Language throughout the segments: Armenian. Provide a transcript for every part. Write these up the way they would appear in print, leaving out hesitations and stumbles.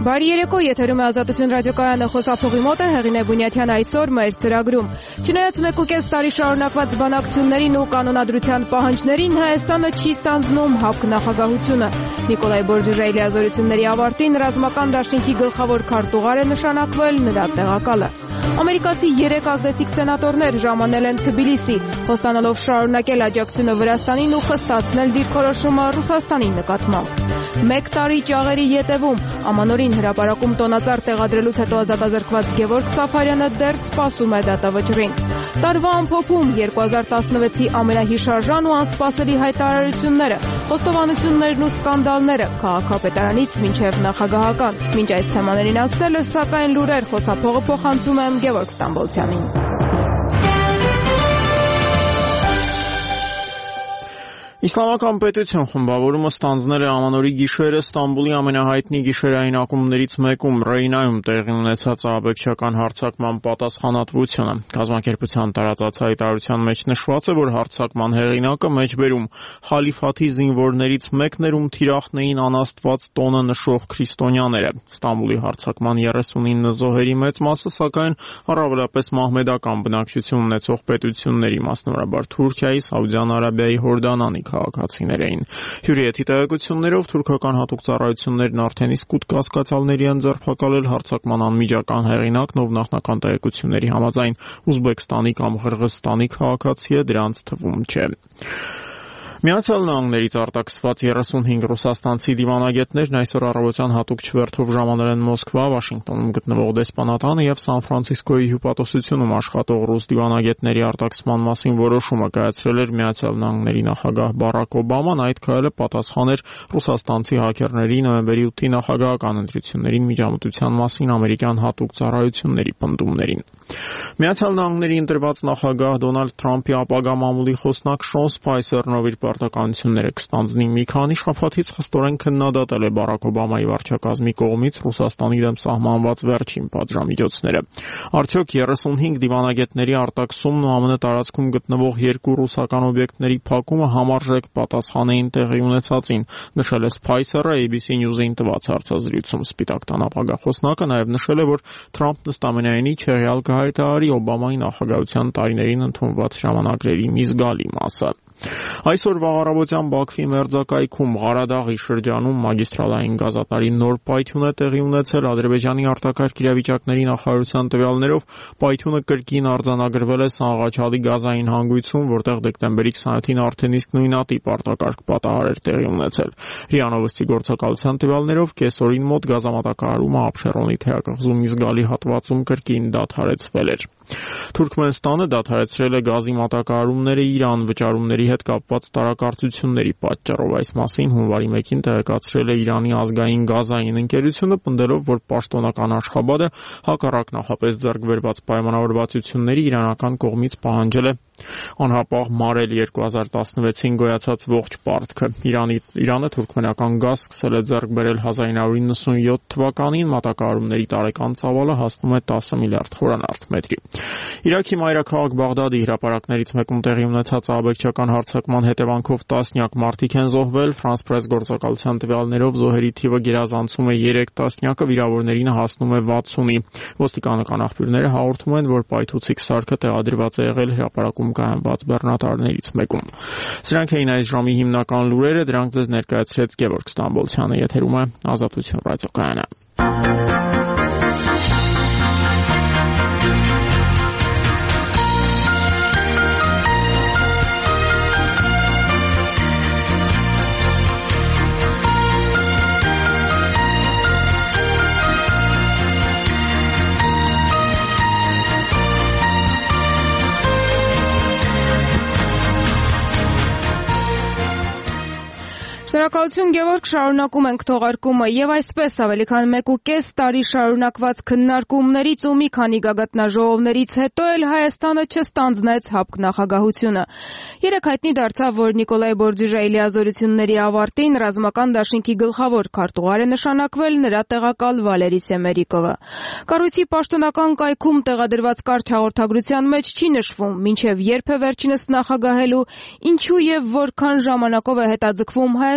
Բարի երեկո, եթերում է Ազատություն ռադիոկայանը, խոսափողի մոտ է Հեղինե Բունյաթյան այսօր մեր ծրագրում։ Չնայած 1.5 տարի շարունակված բանակցություններին ու կանոնադրության պահանջներին Հայաստանը չի ստանձնում ՀԱՊԿ նախագահությունը։ Նիկոլայ Բորդյուժայի լիազորությունների ավարտին ռազմական դաշինքի գլխավոր քարտուղար է նշանակվել նրա տեղակալը։ Ամերիկացի 3 ազդեցիկ սենատորներ ժամանել են Թբիլիսի, խոստանալով շարունակել աջակցությունը Վրաստանին ու խստացնել դիրքորոշումը Ռուսաստանի նկատմամբ։ 1 տարի ճաղերի ետևում Ամանորին հրապարակում տոնածառ տեղադրելուց հետո ազատազրկված Գևորգ Սաֆարյանը դեռ սպասում է դատավճռին։ Տարվա ամփոփում 2016-ի ամենահիշարժան ու անսպասելի հայտարարությունները, խոստովանություններն ու սկանդալները քաղաքապետարանից մինչև նախագահական։ Մինչ այս թեմաներին ասելը, սակայն լուրեր խոսափողը փոխանցում եմ Գևորգ Ստամբոլցյանին։ Իսլամական պետություն խմբավորումը ստանձնել է Ամանորի գիշերը Ստամբուլի ամենահայտնի գիշերային ակումբներից մեկում Ռեյնայում տեղի ունեցած ահաբեկչական հարձակման պատասխանատվությունը։ Կազմակերպության տարածած հայտարարության մեջ նշված է, որ հարձակման հեղինակը մեջբերում խալիֆաթի զինվորներից մեկն էր, ում թիրախն էին անաստված տոնը նշող քրիստոնյաները։ Ստամբուլի հարձակման 39 զոհերի մեծ մասը, սակայն առավելապես մահմեդական բնակչություն ունեցող պետությունների, մասնավորաբար Թուրքիայի, Սաուդյան Արաբիայի, Հորդանանի քաղաքացիներ էին։ Հյուրիեթի տեղեկություններով թուրքական հատուկ ծառայություններն արդեն իսկ 8 կասկածյալների են ձերբակալել հարձակման անմիջական հեղինակն, ով նախնական տեղեկությունների համաձայն Ուզբեկստանի կամ Ղրղызստանի քաղաքացի է, դրանց թվում չէ։ Միացյալ Նահանգներից արտաքսված 35 ռուսաստանցի դիվանագետներն այսօր առավոտյան հատուկ չվերթով ժամանել են Մոսկվա, Վաշինգտոնում գտնվող դեսպանատանը եւ Սան Ֆրանցիսկոյի հյուպատոսությունում աշխատող ռուս դիվանագետների արտաքսման մասին որոշումը կայացրել էր Միացյալ Նահանգների նախագահ Բարակ Օբաման։ Այդ քայլը պատասխան էր ռուսաստանցի հակերների նոյեմբերի 8-ի նախագահական ընտրություններին միջամտության մասին ամերիկյան հատուկ ծառայությունների պնդումներին։ Միացյալ Նահանգների ընտրված նախագահ Դոնալդ Թրամփի ապագա մամուլի խոսնակ Շոն Սփայսերն ով իր պարտականությունները կստանձնի մի քանի շաբաթից խստորեն քննադատել է Բարակ Օբամայի վարչակազմի կողմից Ռուսաստանի դեմ սահմանված վերջին պատժամիջոցները։ Արդյոք 35 դիվանագետների արտաքսումն ու ԱՄՆ տարածքում գտնվող 2 ռուսական օբյեկտների փակումը համարժեք պատասխան էին տեղի ունեցածին, նշել է Սփայսերը ABC News-ին տված հարցազրույցում։ Սպիտակ տան ապագա խոսնակը նաև նշել է, որ Թրամփն ըստ ամենայնի չեղյալ կհայտարարի Օբամայի նախագահության տարիներին ընդունված ժամանակների մի զգալի մասը։ Այսօր վաղարավոտյան Բաքվի մերձակայքում Ղարադաղի շրջանում մագիստրալային գազատարի նոր պայթյուն է տեղի ունեցել։ Ադրբեջանի արտակարգ իրավիճակների նախարարության տվյալներով պայթյունը կրկին արձանագրվել է Սաղաղաչալի գազային հանգույցում, որտեղ դեկտեմբերի 27-ին արդեն իսկ նույնատիպ արտակարգ պատահար էր տեղի ունեցել։ ՌԻԱ Նովոստի գործակալության տվյալներով կեսօրին մոտ գազամատակարարումը Աբշերոնի թեակղզու մի զգալի հատվածում կրկին դադարեցվել էր։ Թուրքմենստանը դադարեցրել է գազի մատակարարումները Իրան վճարումների հետ կապված տարակարծությունների պատճառով։ Այս մասին հունվարի 1-ին տեղեկացրել է Իրանի ազգային գազային ընկերությունը, պնդելով, որ պաշտոնական Աշխաբադը հակառակ նախապես ձեռք բերված պայմանավորվածությունների իրանական կողմից պահանջել է անհապաղ մարել 2016-ին գոյացած ողջ պարտքը։ Իրանը թուրքմենական գազ սկսել է ձեռք բերել 1997 թվականին, մատակարարումների տարեկան ծավալը հասնում է 10 միլիարդ խորանարդ մետրի։ Իրաքի մայրաքաղաք Բաղդադի հրապարակներից մեկում տեղի ունեցած ահաբեկչական հարձակման հետևանքով տասնյակ մարդիկ են զոհվել։ France Press գործակալության տվյալներով զոհերի թիվը գերազանցում է 3 տասնյակը, վիրավորներին հասնում է 60-ի։ Ոստիկանական աղբյուրները հաղորդում են, որ պայթուցիկ սարքը տեղադրված է եղել հրապարակում կայանված բեռնատարներից մեկում։ Սրանք էին այս ժամի հիմնական լուրերը, դրանք ձեզ ներկայացրեց Գևորգ Ստամբոլցյանը, եթերում է Ազատություն ռադիոկայանը։ Շնորհակալություն Գևորգ, շարունակում ենք թողարկումը եւ այսպես ավելի քան 1.5 տարի շարունակված քննարկումներից ու մի քանի գագաթնաժողովներից հետո էլ Հայաստանը չստանձնեց ՀԱՊԿ նախագահությունը։ Երեկ հայտնի դարձավ, որ Նիկոլայ Բորդյուժայի լիազորությունների ավարտին ռազմական դաշինքի գլխավոր քարտուղար է նշանակվել նրա տեղակալ Վալերի Սեմերիկովը։ Կառույցի պաշտոնական կայքում տեղադրված կարճ հաղորդագրության մեջ չի նշվում մինչև երբ է վերջինս նախագահելու, ինչու եւ որքան ժամանակով է հետաձգվում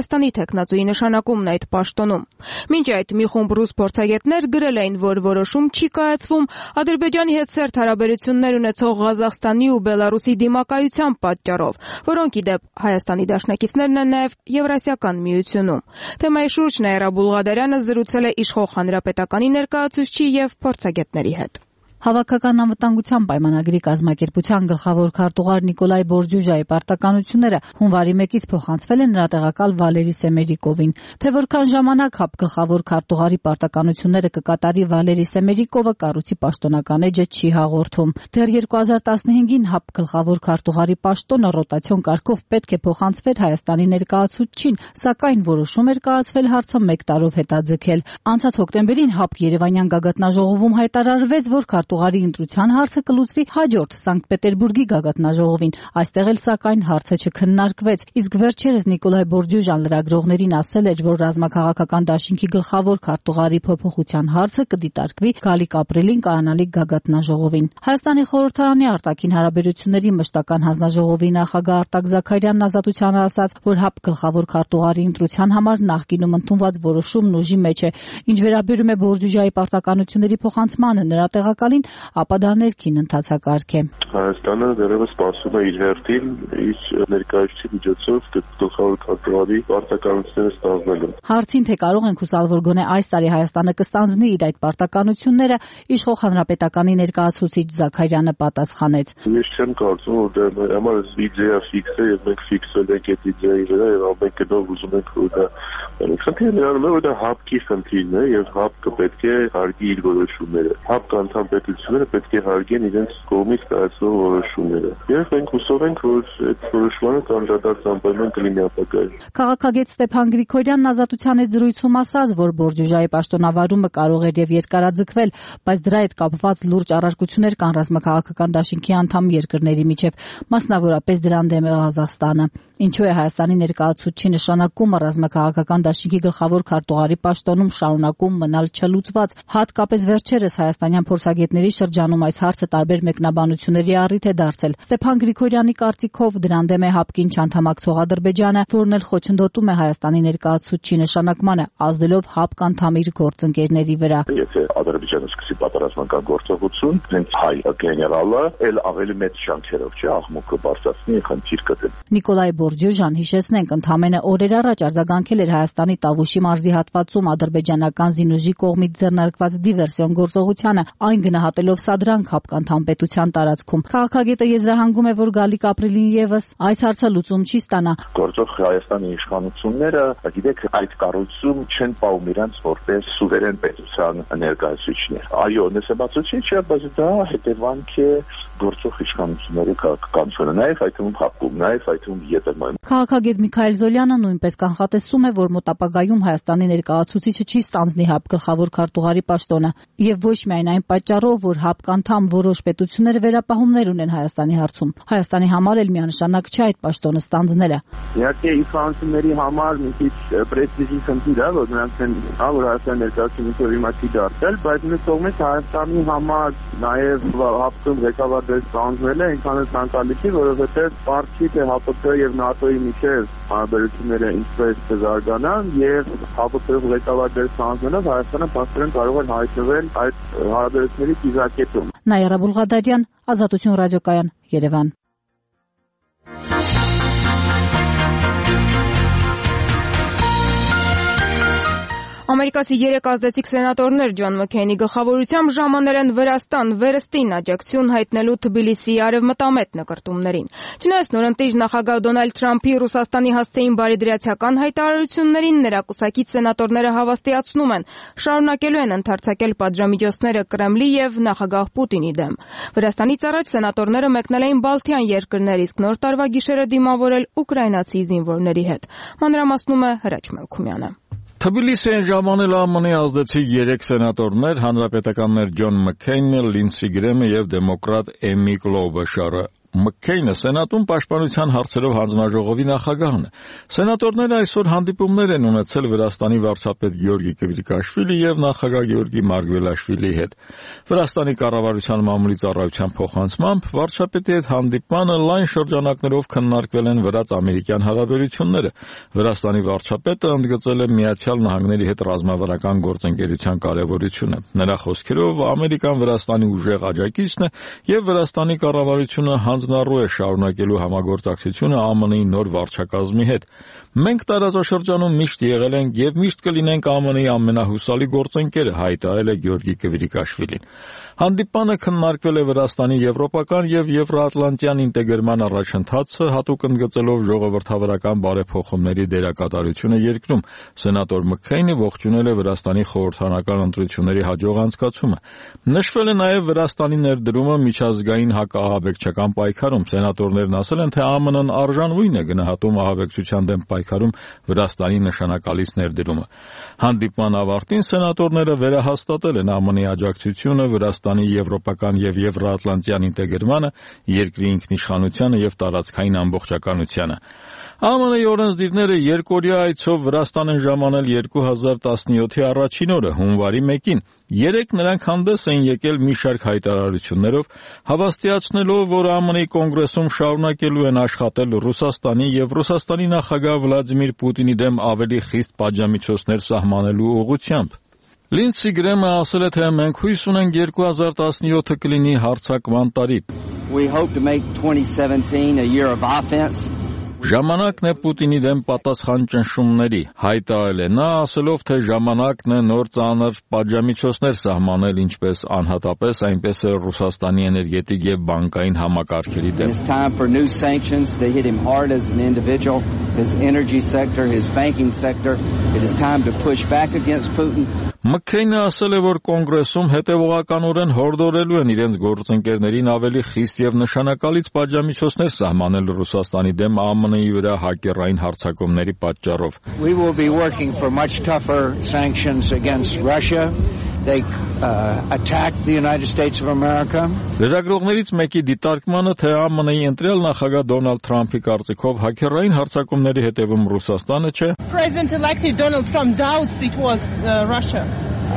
Հայաստանի թեկնածուի նշանակումն այդ պաշտոնում։ Մինչ այդ մի խումբ ռուս փորձագետներ գրել էին, որ որոշում չի կայացվում Ադրբեջանի հետ սերտ հարաբերություններ ունեցող Ղազախստանի ու Բելարուսի դիմակայության պատճառով, որոնք ի դեպ Հայաստանի դաշնակիցներն են նաև Եվրասիական միությունում։ Թեմայի շուրջ Նաիրա Բուլղադարյանը զրուցել է իշխող հանրապետականի ներկայացուցչի եւ փորձագետների հետ։ Հավաքական անվտանգության պայմանագրի կազմակերպության գլխավոր քարտուղար Նիկոլայ Բորջուժայի պարտականությունները հունվարի 1-ից փոխանցվել են նրա տեղակալ Վալերի Սեմերիկովին։ Թե որքան ժամանակ ՀԱՊ գլխավոր քարտուղարի պարտականությունները կկատարի Վալերի Սեմերիկովը կառույցի պաշտոնական էջը չի հաղորդում։ Դեռ 2015-ին ՀԱՊ գլխավոր քարտուղարի պաշտոնը ռոտացիոն կարգով պետք է փոխանցվեր Հայաստանի ներկայացուցչին, սակայն որոշում էր կայացվել հարցը 1 տարով հետաձգել։ Անցած հոկտեմբերին ՀԱՊ Երևանյան գագաթնաժողովում հայտարարվեց, որ քարտուղարի ընտրության հարցը կլուծվի հաջորդ Սանկտ Պետերբուրգի գագաթնաժողովին։ Այստեղ էլ սակայն հարցը չքննարկվեց։ Իսկ վերջերս Նիկոլայ Բորջուժան լրագրողներին ասել էր, որ ռազմաքաղաքական դաշինքի գլխավոր քարտուղարի փոփոխության հարցը կդիտարկվի գալիք ապրիլին կայանալիք գագաթնաժողովին։ Հայաստանի խորհրդարանի արտաքին հարաբերությունների մշտական հանձնաժողովի նախագահ Արտակ Զաքարյանն ազատությանը ասաց, որ ՀԱՊ գլխավոր քարտուղարի ընտրության համար նախկինում ընդունված որոշումն ուժի մեջ է։ Ինչ վերաբերում է Բորջուժայի պարտականությունների փոխանցմանը նրա տեղակալին, ապա դա ներքին ընթացակարգ է։ Հայաստանը դեռևս սպասում է իր հերթին իր ներկայացուցիչ միջոցով գլխավոր քարտուղարի պարտականությունները ստանձնելու։ Հարցին, թե կարող ենք հուսալ, որ գոնե այս տարի Հայաստանը կստանձնի իր այդ պարտականությունները, իշխող հանրապետականի ներկայացուցիչ Զաքարյանը պատասխանեց. Ես չեմ կարծում, որ դա համար իդեա ֆիքս է, եւ մենք ֆիքսել ենք այդ իդեայի վրա եւ ամեն կերպով ուզում ենք որ դա խնդիրը նրանում է, որ դա ՀԱՊ-ի խնդիրն է եւ ՀԱՊ-ը պետք է հարգի իր որոշումները։ ՀԱՊ անդամ պետությունները պետք է հարգեն իրենց կողմից կայացվող որոշումները։ Եվ մենք հուսով ենք, որ այդ որոշումը անդրադարձ անպայման կլինի ապագայում։ Քաղաքագետ Ստեփան Գրիգորյանն ազատության հետ զրույցում ասաց, որ Բորջուժայի պաշտոնավարումը կարող էր եւ երկարաձգվել, բայց դրա հետ կապված լուրջ առարկություններ կան ռազմաքաղաքական դաշինքի անդամ երկրների միջև, մասնավորապես դրան դեմ է Ղազախստանը։ Ինչու է Հայաստանի ներկայացուցչի նշանակումը ռազմաքաղաքական դաշինքի գլխավոր քարտուղարի պաշտոնում շարունակում մնալ չլուծված։ Հատկապես վերջերս հայաստանյան փորձագետների շրջանում այս հարցը տարբեր մեկնաբանությունների առիթ է դարձել։ Ստեփան Գրիգորյանի կարծիքով դրան դեմ է ՀԱՊԿ-ին չանդամակցող Ադրբեջանը, որն էլ խոչընդոտում է Հայաստանի ներկայացուցչի նշանակմանը, ազդելով ՀԱՊԿ անդամ իր գործընկերների վրա։ Եթե Ադրբեջանը սկսի պատերազմական գործողություն, դրանց հայ գեներալը էլ ավելի մեծ շանսերով չէ աղմուկը բարձրացնի խնդիր կդնի։ Նիկոլայ Բորջուժան, հիշեցնենք, ընդամենը օրեր առաջ արձագանքել էր Հայաստանի Տավուշի մարզի հատվածում ադրբեջանական զինուժի կողմից ձեռնարկված դիվերսիոն գործողությանը, այն գնահատելով սադրանք ՀԱՊԿ անդամ պետության տարածքում։ Քաղաքագետը եզրահանգում է, որ գալիք ապրիլին եւս այս հարցը լուծում չի ստանա։ Գործող Հայաստանի իշխանությունները, գիտեք, այդ կառույցում չեն պահում իրենց որպես սուվերեն պետության ներկայացուցիչներ։ Այո, նշաբացուցիչ է, բայց դա հետևանք է գործող իշխանությունների քաղաքականությունը, նաև այդ թվում ՀԱՊԿ-ում, նաև այդ թվում ԵՏՄ-ում։ Քաղաքագետ Միքայել Զոլյանը նույնպես կանխատեսում է, որ մոտ ապագայում Հայաստանի ներկայացուցիչը չի ստանձնի ՀԱՊԿ գլխավոր քարտուղարի պաշտոնը, եւ ոչ միայն այն պատճառով, որ ՀԱՊԿ անդամ որոշ պետություններ վերապահումներ ունեն Հայաստանի հարցում։ Հայաստանի համար էլ միանշանակ չէ այդ պաշտոնը ստանձնելը։ Իհարկե, իշխանությունների համար մի քիչ պրեստիժի խնդիր է, որ նրանք են, որ Հայաստանի ներկայացուցիչը իմացի դարձել, բայց մյուս կողմից Հայաստանի համար նաև ՀԱՊԿ-ում ղեկավար ստանձնելը ինքնին ցանկալի չի, որովհետև պարզ չի թե ՀԱՊԿ եւ ՆԱՏՕ-ի միջև հարաբերությունները ինչպես կզարգանան եւ ՀԱՊԿ-ով ղեկավար ստանձնելով Հայաստանը փաստորեն կարող է հայտնվել այդ հարաբերությունների կիզակետում։ Նաիրա Բուլղադարյան, Ազատություն ռադիոկայան, Երևան։ Ամերիկացի 3 ազդեցիկ սենատորներ Ջոն Մքեյնի գլխավորությամբ ժամանել են Վրաստան վերստին աջակցություն հայտնելու Թբիլիսիի արևմտամետ նկրտումներին։ Չնայած նորընտիր նախագահ Դոնալդ Թրամփի Ռուսաստանի հասցեին բարիդրացիական հայտարարություններին, նրա կուսակից սենատորները հավաստիացնում են, շարունակելու են ընդարձակել պատժամիջոցները Կրեմլի եւ նախագահ Պուտինի դեմ։ Վրաստանից առաջ սենատորները մեկնել էին Բալթյան երկրներ, իսկ նոր տարվա գիշերը դիմավորել ուկրաինացի զինվորների հետ։ Մանրամասնում է Հրաչ Մելքումյանը։ Թբիլիսի են ժամանել ԱՄՆ-ի ազդեցիկ 3 սենատորներ, հանրապետականներ Ջոն Մքեյնը, Լինսի Գրեմը եւ դեմոկրատ Էմի Կլոուբաշարը։ Մքքեյնը Սենատում պաշտպանության հարցերով հանձնաժողովի նախագահն է։ Սենատորները այսօր հանդիպումներ են ունեցել Վրաստանի վարչապետ Գեորգի Կվիրիկաշվիլի եւ նախագահ Գեորգի Մարգվելաշվիլիի հետ։ Վրաստանի կառավարության մամուլի ծառայության փոխանցմամբ վարչապետի հետ հանդիպմանը լայն շրջանակներով քննարկվել են վրաց-ամերիկյան հարաբերությունները։ Վրաստանի վարչապետը ընդգծել է Միացյալ Նահանգների հետ ռազմավարական գործընկերության կարևորությունը։ Նրա խոսքերով Ամերիկան Վրաստանի ուժեղ աջակիցն է եւ Վրաստանի կառավարությունը հանձնառու է շարունակելու համագործակցությունը ԱՄՆ-ի նոր վարչակազմի հետ։ Մենք տարածաշրջանում միշտ եղել ենք եւ միշտ կլինենք ԱՄՆ-ի ամենահուսալի գործընկերը, հայտարարել է Գեորգի Կվիրիկաշվիլին։ Հանդիպանը քննարկվել է Վրաստանի եվրոպական եւ եվրոատլանտյան ինտեգրման առաջընթացը, հատուկ ընդգծելով ժողովրդավարական բարեփոխումների դերակատարությունը երկրում։ Սենատոր Մքքեյնը ողջունել է Վրաստանի խորհրդարանական ընտրությունների հաջող անցկացումը։ Նշվել է նաեւ Վրաստանի ներդրումը միջազգային հակաահաբեկչական պայքարում։ Սենատորներն ասել են, թե ԱՄՆ-ն արժանույն է գնահատում ահաբեկչության դեմ պայքարում Վրաստանի նշանակալից ներդրումը։ Հանդիպման ավարտին սենատորները վերահաստատել են ԱՄՆ-ի աջակցությունը Վրաստանի եվրոպական եւ եվրոատլանտյան ինտեգրմանը, երկրի ինքնիշխանությանը եւ տարածքային ամբողջականությանը։ ԱՄՆ-ի օրենսդիրները երկօրյա այցով Վրաստան են ժամանել 2017-ի առաջին օրը, հունվարի 1-ին։ Երեկ նրանք հանդես էին եկել մի շարք հայտարարություններով, հավաստիացնելով, որ ԱՄՆ-ի կոնգրեսում շարունակելու են աշխատել Ռուսաստանի եւ Ռուսաստանի նախագահ Վլադիմիր Պուտինի դեմ ավելի խիստ պատժամիջոցներ սահմանելու ուղղությամբ։ Լինցի Գրեմը ասել է, թե մենք հույս ունենք 2017-ը կլինի հարձակման տարի։ We hope to make 2017 a year of offense. Ժամանակն է Պուտինի դեմ պատասխան ճնշումների, հայտարարել է նա, ասելով, թե ժամանակն է նոր ծանր պատժամիջոցներ սահմանել ինչպես անհատապես, այնպես էլ Ռուսաստանի էներգետիկ եւ բանկային համակարգերի դեմ։ It's time for new sanctions to hit him hard as an individual, his energy sector, his banking sector. It is time to push back against Putin. Մքքեյնը ասել է, որ կոնգրեսում հետևողականորեն հորդորելու են իրենց գործընկերներին ավելի խիստ եւ նշանակալից պատժամիջոցներ սահմանել Ռուսաստանի դեմ ԱՄՆ-ի վրա հակերային հարձակումների պատճառով։ We will be working for much tougher sanctions against Russia. They attacked the United States of America. Լրագրողներից մեկի դիտարկմանը, թե ԱՄՆ-ի ընտրյալ նախագահ Դոնալդ Թրամփի կարծիքով հակերային հարձակումների հետևում Ռուսաստանը չէ։ President-elected Donald Trump doubts it was Russia.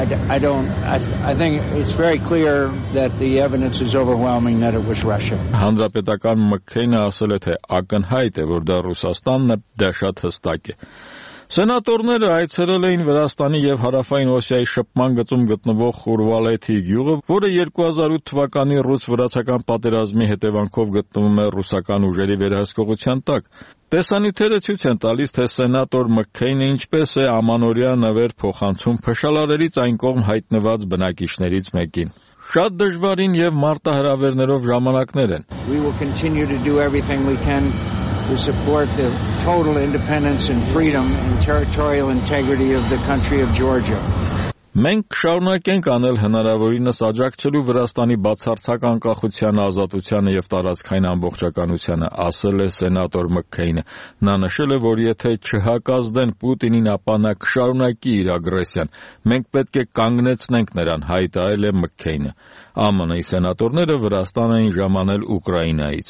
I think it's very clear that the evidence is overwhelming that it was Russia. Հանրապետական Մքքեյնը ասել է, թե ակնհայտ է, որ դա Ռուսաստանն է, դա շատ հստակ է։ Սենատորները այցելել էին Վրաստանի եւ Հարավային Օսիայի շփման գծում գտնվող Խուրվալեթի գյուղը, որը 2008 թվականի ռուս-վրացական պատերազմի հետևանքով գտնվում է ռուսական ուժերի վերահսկողության տակ։ Տեսանյութերը ցույց են տալիս, թե սենատոր Մքքեյնը ինչպես է ամանորյա նվեր փոխանցում փշալարերից այն կողմ հայտնված բնակիչներից մեկին։ Շատ դժվարին եւ մարտահրավերներով ժամանակներ են։ We will continue to do everything we can to support the total independence and freedom and territorial integrity of the country of Georgia. Մենք կշարունակենք անել հնարավորինս աջակցելու Վրաստանի բացարձակ անկախությանը, ազատությանը եւ տարածքային ամբողջականությանը, ասել է սենատոր Մքքեյնը։ Նա նշել է, որ եթե չհակազդեն Պուտինին, ապա նա կշարունակի իր ագրեսիան։ Մենք պետք է կանգնեցնենք նրան, հայտարարել է Մքքեյնը։ ԱՄՆ-ի սենատորները Վրաստան էին ժամանել Ուկրաինայից։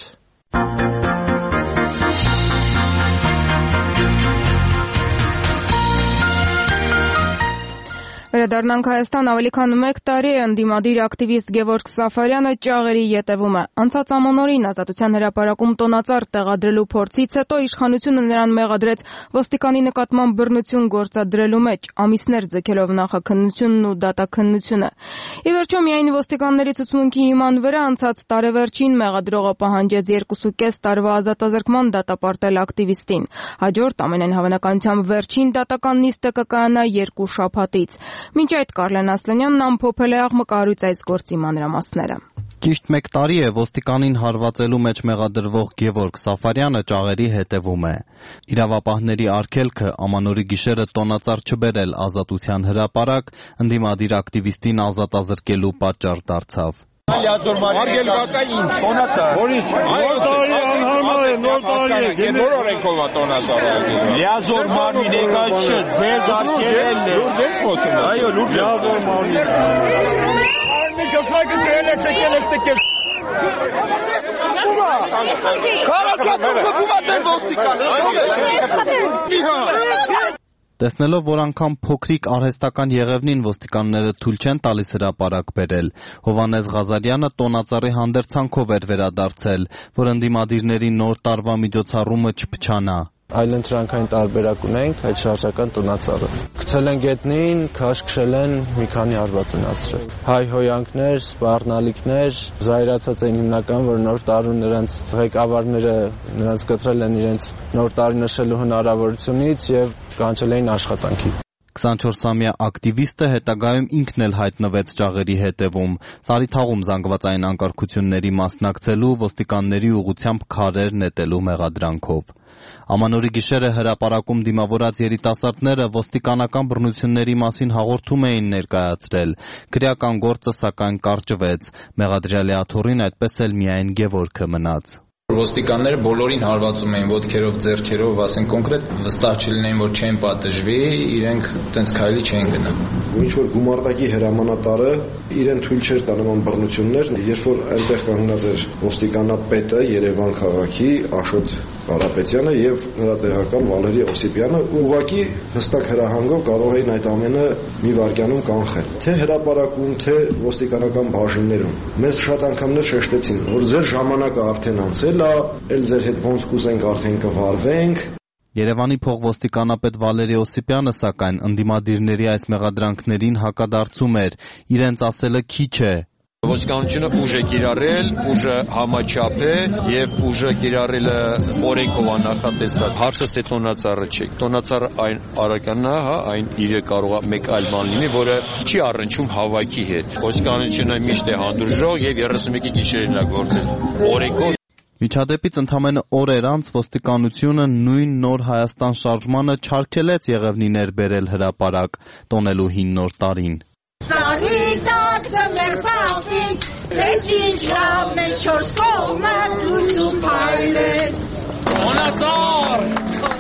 Վերադառնանք Հայաստան, ավելի քան 1 տարի է ընդդիմադիր ակտիվիստ Գևորգ Սաֆարյանը ճաղերի ետևում է։ Անցած ամանորին Ազատության հրապարակում տոնածառ տեղադրելու փորձից հետո իշխանությունը նրան մեղադրեց ոստիկանի նկատմամբ բռնություն գործադրելու մեջ, ամիսներ ձգելով նախաքննությունն ու դատաքննությունը։ Ի վերջո միայն ոստիկանների ցուցմունքի հիման վրա անցած տարեվերջին մեղադրողը պահանջեց 2.5 տարվա ազատազրկման դատապարտել ակտիվիստին։ Հաջորդ ամենայն հավանականությամբ վերջին դատական նիստը կկայանա 2 շաբաթից։ Մինչ այդ Կարլեն Ասլանյանն ամփոփել է աղմկահարույց այս գործի մանրամասները։ Ճիշտ 1 տարի է ոստիկանին հարվածելու մեջ մեղադրվող Գևորգ Սաֆարյանը ճաղերի հետևում է։ Իրավապահների արգելքը ամանորի գիշերը տոնածառ չբերել Ազատության հրապարակ ընդդիմադիր ակտիվիստին ազատազրկելու պատճառ դարձավ։ Արգելվածը ինչ, տոնածառ։ Որից։ Նոր տարի անհարմար է, նոր տարի է։ Որ օրենքով է տոնածառը։ Լիազոր մարմին եկա չէ, ձեզ արգելել է։ Լուրջ եք խոսում։ Այո, լուրջ։ Լիազոր մարմին։ Արմի գլխակը դրել ես եկել ես տեկել։ Տեսնելով, որ անգամ փոքրիկ արհեստական եղևնին ոստիկանները թույլ չեն տալիս հրապարակ բերել, Հովհաննես Ղազարյանը տոնածառի հանդերձանքով էր վերադարձել, որ ընդդիմադիրների նոր տարվա միջոցառումը չփչանա։ Այլընտրանքային տարբերակ ունենք այդ շարժական տոնածառը։ Գցել են գետնին, քաշ քշել են, մի քանի հարված ունացրել։ Հայհոյանքներ, սպառնալիքներ, զայրացած են հիմնական, որ նոր տարուն նրանց ղեկավարները նրանց կտրել են իրենց նոր տարի նշելու հնարավորությունից եւ կանչել էին աշխատանքի։ 24-ամյա ակտիվիստը հետագայում ինքն էլ հայտնվեց ճաղերի հետևում, Սարիթաղում զանգվածային անկարգությունների մասնակցելու, ոստիկանների ուղղությամբ քարեր նետելու մեղադրանքով։ Ամանորի գիշերը հրապարակում դիմավորած երիտասարդները ոստիկանական բռնությունների մասին հաղորդում էին ներկայացրել, քրեական գործը սակայն կարճվեց, մեղադրյալի աթոռին այդպես էլ միայն Գևորգը մնաց։ Ոստիկանները բոլորին հարվածում էին ոտքերով, ձեռքերով, ասեն կոնկրետ վստահ չլինեին, որ չեն պատժվի, իրենք տենց քայլի չեն գնա։ Ինչ որ գումարտակի հրամանատարը իրեն թույլ չէր տա նման բռնություններ, երբ որ այնտեղ կանգնած էր ոստիկանապետը Երևան քաղաքի Աշոտ Կարապետյանը եւ նրա տեղակալ Վալերի Օսիպյանը ուղղակի հստակ հրահանգով կարող էին այդ ամենը մի վայրկյանում կանխել։ Թե հրապարակում, թե ոստիկանական բաժիններում մեզ շատ անգամներ շեշտեցին, որ ձեր ժամանակը արդեն անցել է, ել ձեր հետ ոնց կուզենք արդեն կվարվենք։ Երևանի փոխոստիկանապետ Վալերի Օսիպյանը սակայն ընդդիմադիրների այս մեղադրանքներին հակադարձում էր, իրենց ասելը քիչ է։ Ոստիկանությունը ուժ է կիրառել, ուժը համաչափ է եւ ուժը կիրառելը օրենքով նախատեսված։ Հարցը թե տոնածառը չէ։ Տոնածառը այն արականն է, այն իրը կարող է մեկ այլ բան լինի, որը չի առնչվում հավաքի հետ։ Ոստիկանությունը միշտ է հանդուրժող եւ 31-ի գիշերին է գործել օրենքով։ Միջադեպից ընդամենը օրեր անց ոստիկանությունը նույն Նոր Հայաստան շարժմանը չարգելեց եղևնիներ բերել հրապարակ, տոնելու հին նոր տարին։ Սանիտակ դմեր բաղիկ, ես ինչ լավն է չորս կողմը դուրս ու պայլես։ Տոնածառ!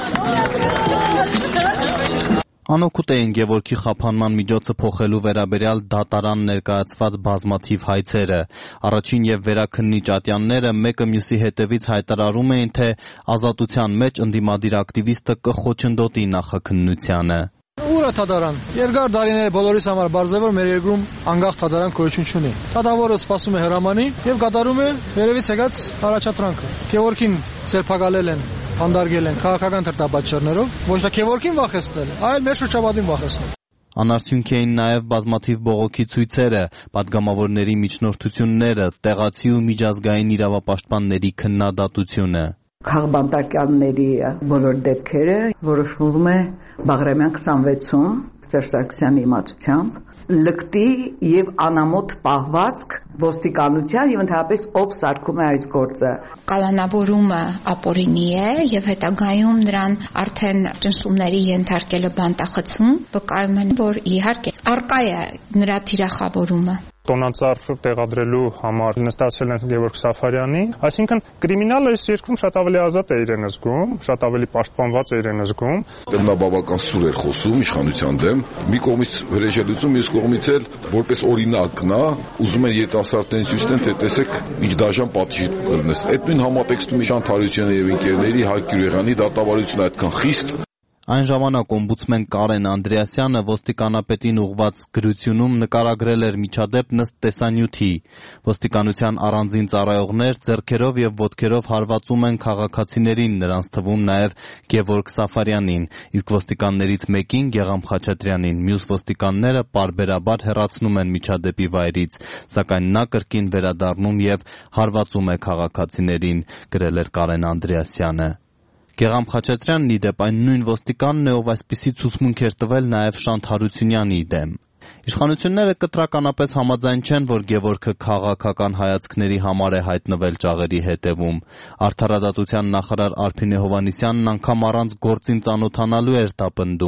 Անօգուտ էին Գևորգի խափանման միջոցը փոխելու վերաբերյալ դատարան ներկայացված բազմաթիվ հայցերը։ Առաջին եւ վերաքննիչ ատյանները մեկը մյուսի հետևից հայտարարում էին, թե ազատության մեջ ընդդիմադիր ակտիվիստը կխոչընդոտի նախաքննությանը։ Ուր է դատարան։ Երկար տարիներ բոլորիս համար բարձ է, որ մեր երկրում անկախ դատարան գոյություն չունի։ Դատավորը սպասում է հրամանի եւ կատարում է վերևից եկած առաջադրանքը։ Գևորգին սերփակալել են, հանդարգել են քաղաքական դրդապատճառներով, ոչ թե Գևորգին վախեցնել, այլ մեր շրջապատին վախեցնել։ Անարդյունք էին նաև բազմաթիվ բողոքի ցույցերը, պատգամավորների միջնորդությունները, տեղացի ու միջազգային իրավապաշտպանների քննադատությունը։ Քաղբանտակյանների բոլոր դեպքերը որոշվում է Բաղրամյան 26-ում Սերժ Սարգսյանի իմացությամբ լկտի եւ անամոթ պահվածք ոստիկանության եւ ընդհանրապես ով սարքում է այս գործը։ Կալանավորումը ապօրինի է եւ հետագայում նրան արդեն ճնշումների ենթարկելը բանտախցում վկայում են, որ իհարկե առկա է նրա թիրախավորումը։ Տոնածառ տեղադրելու համար նստացել են Գևորգ Սաֆարյանի, այսինքն կրիմինալը այս երկրում շատ ավելի ազատ է իրեն զգում, շատ ավելի պաշտպանված է իրեն զգում։ Նա բավական սուր էր խոսում իշխանության դեմ, մի կողմից վրեժելություն, մյուս կողմից էլ որպես օրինակն է, ուզում են երիտասարդներին ցույց տան, թե տեսեք ինչ դաժան պատիժի կլինես։ Այդ նույն համատեքստում Իշխան Թարությունյանի եւ ընկերների Հայկ Գյուղեղյանի դատավարությունը այդքան խիստ։ Այն ժամանակ օմբուդսմեն Կարեն Անդրեասյանը ոստիկանապետին ուղված գրությունում նկարագրել էր միջադեպ ըստ տեսանյութի։ Ոստիկանության առանձին ծառայողներ ձեռքերով եւ ոտքերով հարվածում են քաղաքացիներին, նրանց թվում նաեւ Գևորգ Սաֆարյանին, իսկ ոստիկաններից մեկին Գեգամ Խաչատրյանին, մյուս ոստիկանները պարբերաբար հեռացնում են միջադեպի վայրից, սակայն նա կրկին վերադառնում եւ հարվածում է քաղաքացիներին, գրել էր Կարեն Անդրեասյանը։ Գեգամ Խաչատրյանն ի դեպ այն նույն ոստիկանն է, ով այսպիսի ցուցմունք էր տվել նաև Շանթ Հարությունյանի դեմ։ Իշխանությունները կտրականապես համաձայն չեն, որ Գևորգը քաղաքական հայացքների համար է հայտնվել ճաղերի հետևում։ Արդարադատության նախարար Արփինե Հովհաննիսյանն անգամ առանց գործին ծանոթանալու էր դա պնդում։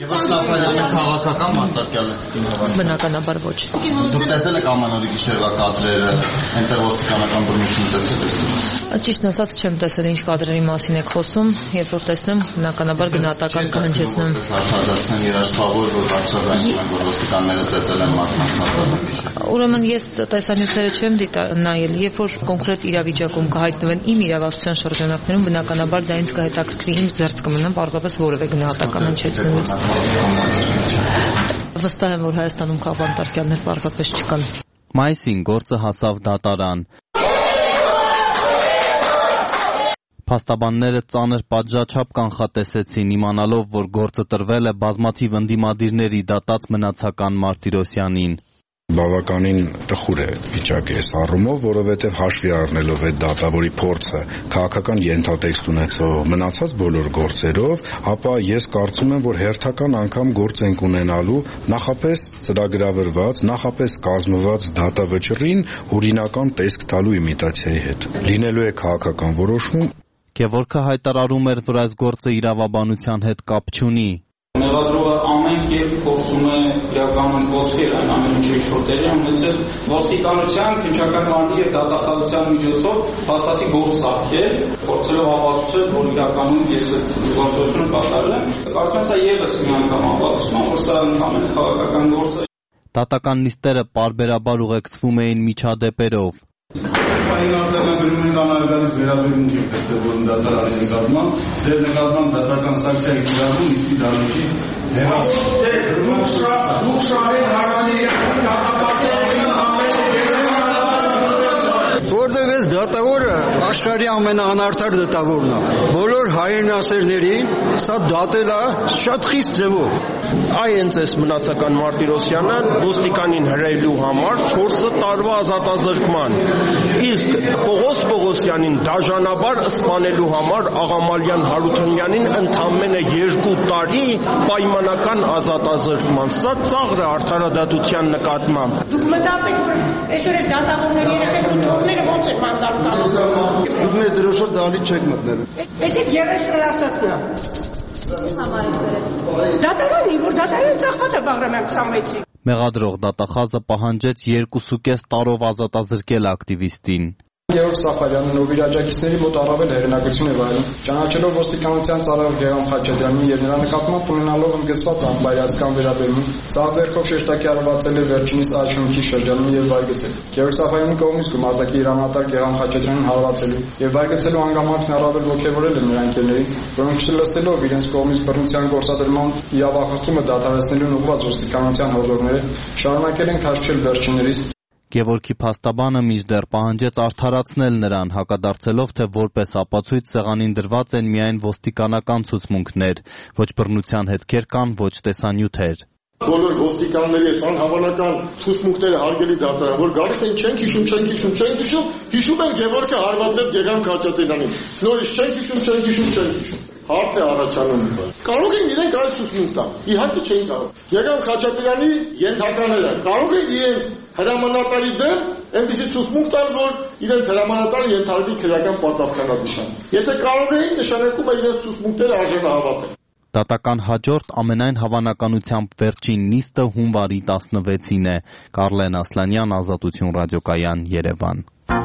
Եվ Սաֆարյանը քաղաքական մարտարկյալ է։ Բնականաբար ոչ։ Դուք տեսել եք ամանորի գիշերվա կադրերը, այնտեղ ոստիկանական բռնություն տեսել եք։ Ճիշտն ասած չեմ տեսել ինչ կադրերի մասին եք խոսում, երբ որ տեսնեմ, բնականաբար գնահատական կհնչեցնեմ։ Հաշվարկության երաշխավոր, որ բարձրացնում են, որ ոստիկանները ծեծել են մարդկանց։ Ուրեմն ես տեսանյութերը չեմ նայել, երբ որ կոնկրետ իրավիճակում կհայտնվեն իմ իրավասության շրջանակներում, բնականաբար դա ինձ կհետաքրքրի, ինձ զերծ կմնամ պարզապես որևէ գնահատական հնչեցնելուց։ Վստահ եմ, որ Հայաստանում քաղաքապետարյաններ պարզապես չկան։ Մայիսին գործը հասավ դատարան։ Փաստաբանները ծանր պատժաչափ կանխատեսեցին, իմանալով, որ գործը տրվել է բազմաթիվ ընդդիմադիրների դատած մնացական Մարտիրոսյանին։ Բավականին տխուր է վիճակը այս առումով, որովհետև հաշվի առնելով այդ դատավորի փորձը քաղաքական ենթատեքստ ունեցող մնացած բոլոր գործերով, ապա ես կարծում եմ, որ հերթական անգամ գործ ենք ունենալու նախապես ծրագրավորված, նախապես կազմված դատավճռին օրինական տեսք տալու իմիտացիայի հետ։ Լինելու է քաղաքական որոշում։ Գևորգը հայտարարում էր, որ այս գործը իրավաբանության հետ կապ չունի։ Մեղադրողը ամեն կերպ փորձում է իրականորեն ոսկել այն ամեն ինչը ինչ-որ տեղի ունեցել ոստիկանության, քննչական մարմնի եւ դատախազության միջոցով փաստացի գործ սարքել, փորձելով ապացուցել, որ իրականում ես գործողությունը կատարել եմ։ Կարծում եմ, սա եւս մի անգամ ապացուցում է, որ սա ընդհանրապես քաղաքական գործ է։ Դատական նիստերը պարբերաբար ուղեկցվում էին միջադեպերով։ Այն արձանագրում են անարգալից վերաբերմունք և տեսել, որ դատարանի նկատմամբ, ձեր նկատմամբ դատական սանկցիայի կիրառում նիստի դահլիճից հեռացում։ Դուք շահեն հարանիրական դատապարտել որտեղ այս դատավորը աշխարհի ամենաանարդար դատավորն է։ Բոլոր հայրենասերներին սա դատել է շատ խիստ ձևով։ Այ հենց այս մնացական Մարտիրոսյանը ոստիկանին հրավիրելու համար 4 տարվա ազատազրկման, իսկ Պողոս Պողոսյանին դաժանաբար սպանելու համար Աղամալյան Հարությունյանին ընդամենը 2 տարի պայմանական ազատազրկման։ Սա ծաղր է արդարադատության նկատմամբ։ Դուք մտածեք, որ այսօր այս դատավորների երեխեքները ո՞նց են մանդալկալու։ Դուք մեր դրոշով դահլիճ չեք մտնել։ Այսեք երես շրարցածնա։ Դատարանի, որ դատարանը ծախված է Բաղրամյան 26-ին։ Մեղադրող դատախազը պահանջեց 2.5 տարով ազատազրկել ակտիվիստին։ Գևորգ Սաֆարյանն ով իր աջակիցների մոտ առավել հեղինակություն է վայելում, ճանաչելով ոստիկանության ծառայող Գեգամ Խաչատրյանին եւ նրա նկատմամբ ունենալով ընդգծված անբարյացկան վերաբերմունք, ցածերքով շեշտակի արարվածել է վերջինիս աչքումքի շրջանում եւ վայգեցել։ Գևորգ Սաֆարյանի կողմից գումարտակի հրամանատար Գեգամ Խաչատրյանին հարվածելու եւ վայգեցելու հանգամանքն առավել ոգևորել է նրա ընկերներին, որոնք չլսելով իրենց կողմից բռնության գործադրման իրավախախտումը դադարեցնելուն ուղղված ոստիկանության հորդորները շարունակել են քաշքել վերջիններիս։ Գևորգի փաստաբանը մինչդեռ պահանջեց արդարացնել նրան, հակադարձելով, թե որպես ապացույց սեղանին դրված են միայն ոստիկանական ցուցմունքներ, ոչ բռնության հետքեր կան, ոչ տեսանյութեր։ Բոլոր ոստիկանների այս անհավանական ցուցմունքները հարգելի դատարան, որ գալիս են չենք հիշում, հիշում են Գևորգը հարվածեց Գեգամ Խաչատրյանին։ Նորից չենք հիշում։ Հարց է առաջանում։ Կարող են իրենք այս ցուցմունք տան։ Իհարկե չէին կարող։ Գեգամ Խաչատրյանի ենթակաները կարող են իրենց հրամանատարի դեմ այնպիսի ցուցմունք տալ, որ իրենց հրամանատարը ենթարկվի քրեական պատասխանատվության։ Եթե կարող էին, նշանակում է իրենց ցուցմունքները արժանահավատ են։ Դատական հաջորդ ամենայն հավանականությամբ վերջին նիստը հունվարի 16-ին է։ Կարլեն Ասլանյան, Ազատություն ռադիոկայան, Երևան։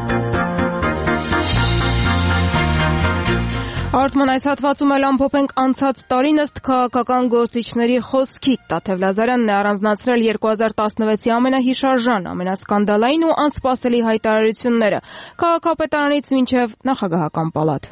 Արդման այս հատվածում էլ ամփոփենք անցած տարին ըստ քաղաքական գործիչների խոսքի։ Տաթև Լազարյանն է առանձնացրել 2016-ի ամենահիշարժան, ամենասկանդալային ու անսպասելի հայտարարությունները քաղաքապետարանից մինչև նախագահական պալատ։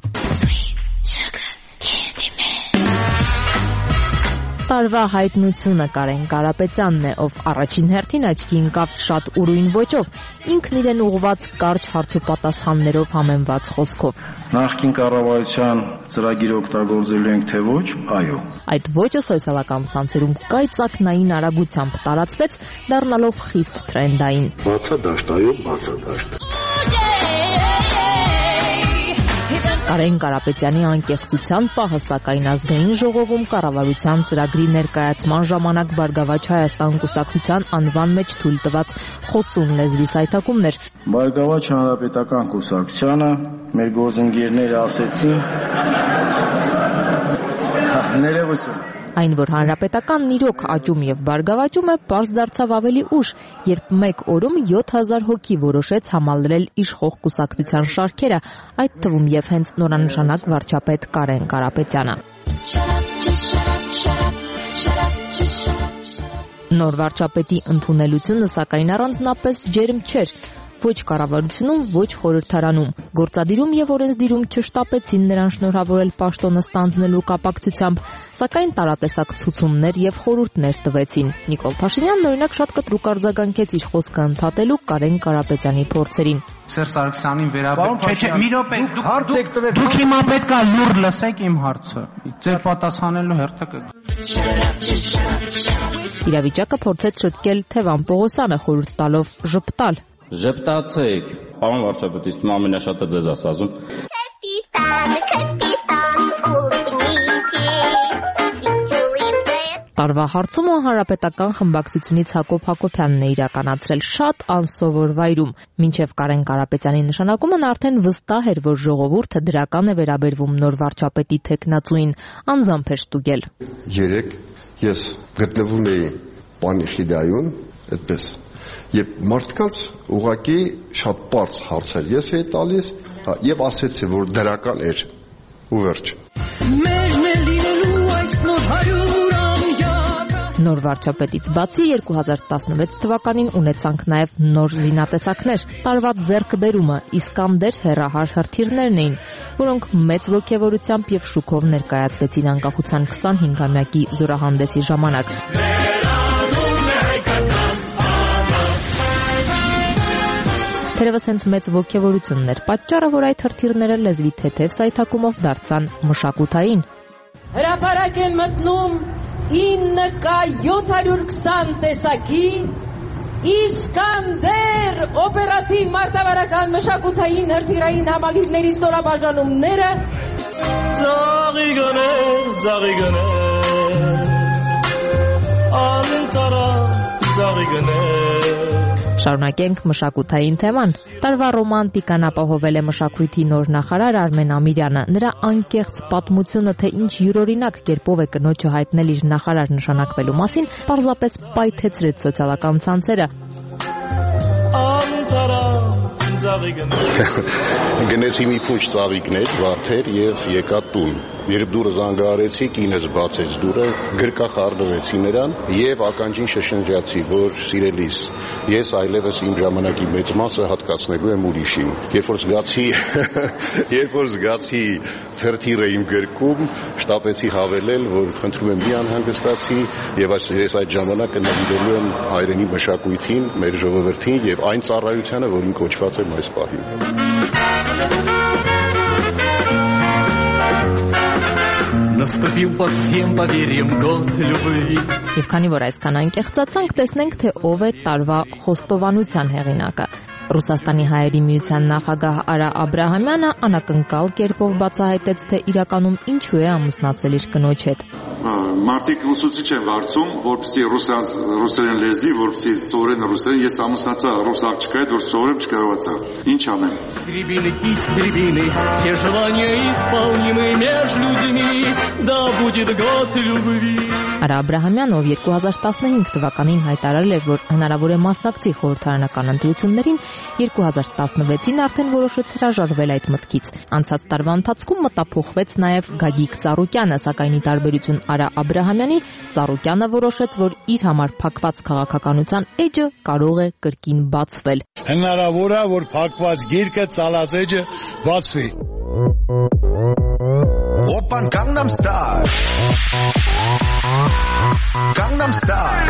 Տարվա հայտնությունը Կարեն Կարապետյանն է, ով առաջին հերթին աչքի ընկավ շատ ուրույն ոճով, ինքն իրեն ուղղված կարճ հարցուպատասխաններով համեմված խոսքով։ Նախկին կառավարության ծրագիրը օգտագործելու ենք թե ոչ, այո։ Այդ ոճը սոցիալական ցանցերում կայծակնային արագությամբ տարածվեց, դառնալով խիստ թրենդային։ Բացադաշտ, այո, բացադաշտ։ Կարեն Կարապետյանի անկեղծության պահը սակայն ազգային ժողովում կառավարության ծրագրի ներկայացման ժամանակ Բարգավաճ Հայաստան կուսակցության անվան մեջ թույլ տված խոսուն լեզվի սայթակումներ։ Բարգավաճ Հանրապետական կուսակցությանը մեր գործընկերները ասեցին, ներևս Այն, որ հանրապետականն իրոք աճում եւ բարգավաճում է, պարզ դարձավ ավելի ուշ, երբ մեկ օրում 7000 հոգի որոշեց համալրել իշխող կուսակցության շարքերը, այդ թվում եւ հենց նորանշանակ վարչապետ Կարեն Կարապետյանը։ Նոր վարչապետի ընդունելությունը սակայն առանձնապես ջերմ չէր։ Ոչ կառավարությունում, ոչ խորհրդարանում։ Գործադիրում եւ օրենսդիրում չշտապեցին նրան շնորհավորել պաշտոնը ստանձնելու կապակցությամբ, սակայն տարատեսակ ցուցումներ եւ խորհուրդներ տվեցին։ Նիկոլ Փաշինյանն օրինակ շատ կտրուկ արձագանքեց իր խոսքը ընդհատելու Կարեն Կարապետյանի փորձերին։ Սերժ Սարգսյանին վերաբերյալ չէ, մի րոպե, դուք հիմա պետք է լուր լսեք իմ հարցը։ Ձեր պատասխանելու հերթը կգա։ Իրավիճակը փորձեց շտկել Թևան Պողոսյանը խորհուրդ տալով ժպտալ։ Ժպտացեք, պարոն վարչապետ, իսկ ամենաշատը ձեզ ասում։ Տարվա հարցումը հանրապետական խմբակցությունից Հակոբ Հակոբյանն է իրականացրել շատ անսովոր վայրում։ Մինչև Կարեն Կարապետյանի նշանակումը նա արդեն վստահ էր, որ ժողովուրդը դրական է վերաբերվում նոր վարչապետի թեկնածուին, անձամբ էր ստուգել։ Երեք ես գտնվում էի Պանիխիդայում, այդպես Եվ մարդկանց ուղղակի շատ բարձ հարցեր ես էի տալիս եւ ասեցի, որ դրական էր ու վերջ։ Նոր վարչապետից բացի 2016 թվականին ունեցանք նաև նոր զինատեսակներ, տարվա ձեռքբերումը, Իսկանդեր հեռահար հրթիռներն էին, որոնք մեծ ոգևորությամբ եւ շուկով ներկայացվեցին անկախության 25-ամյակի զորահանդեսի ժամանակ։ Թերևս հենց մեծ ոգևորությունն էր պատճառը, որ այդ հրթիռները լեզվի թեթև սայթակումով դարձան մշակութային։ Հրապարակ են մտնում 9K720 տեսակի Իսկանդեր օպերատիվ մարտավարական մշակութային հրթիռային համալիրների ստորաբաժանումները։ Ձաղի գներ, անտարա ձաղի գներ։ Շարունակենք մշակութային թեման։ Տարվա ռոմանտիկան ապահովել է մշակույթի նոր նախարար Արմեն Ամիրյանը։ Նրա անկեղծ պատմությունը, թե ինչ յուրօրինակ կերպով է կնոջը հայտնել իր նախարար նշանակվելու մասին, պարզապես պայթեցրեց սոցիալական ցանցերը։ Գնեցի մի փունջ ծաղիկներ, վարդեր եւ եկա տուն։ Երբ դուրը զանգահարեցի, կինս բացեց դուրը, գրկախառնվեցի նրան եւ ականջին շշնջացի, որ սիրելիս, ես այլևս իմ ժամանակի մեծ մասը հատկացնելու եմ ուրիշին։ Երբ որ զգացի թերթիրը իմ գրկում, շտապեցի հավելել, որ խնդրում եմ մի անհանգստացի եւ ես այդ ժամանակը նվիրելու եմ հայրենի մշակույթին, մեր ժողովրդին եւ այն ծառայությանը, որին կոչված եմ այս պահին։ Наступил по всем поверьям год любви. Եվ քանի որ այսքան անկեղծացանք, տեսնենք, թե ով է տարվա խոստովանության հեղինակը։ Ռուսաստանի հայերի միության նախագահ Արա Աբրահամյանը անակնկալ կերպով բացահայտեց, թե իրականում ինչու է ամուսնացել իր կնոջ հետ։ Մարդիկ ուսուցիչ են վարձում, որպեսզի ռուսերեն լեզվի, որպեսզի սովորեն ռուսերեն, ես ամուսնացա ռուս աղջկա հետ, որ սովորեմ չկարողացա։ Ինչ անեմ։ Гребины, кисть гребины, все желания исполнимы между людьми, да будет год любви. Արա Աբրահամյանը, ով 2015 թվականին հայտարարել էր, որ հնարավոր է մասնակցի խորհրդարանական ընտրություններին, 2016-ին արդեն որոշեց հրաժարվել այդ մտքից։ Անցած տարվա ընթացքում մտափոխվեց նաև Գագիկ Ծառուկյանը, սակայն ի տարբերություն Արա Աբրահամյանի, Ծառուկյանը որոշեց, որ իր համար փակված քաղաքականության էջը կարող է կրկին բացվել։ Հնարավոր է, որ փակված գիրկը ծալած էջը բացվի։ Open Gangnam Style. Gangnam Style.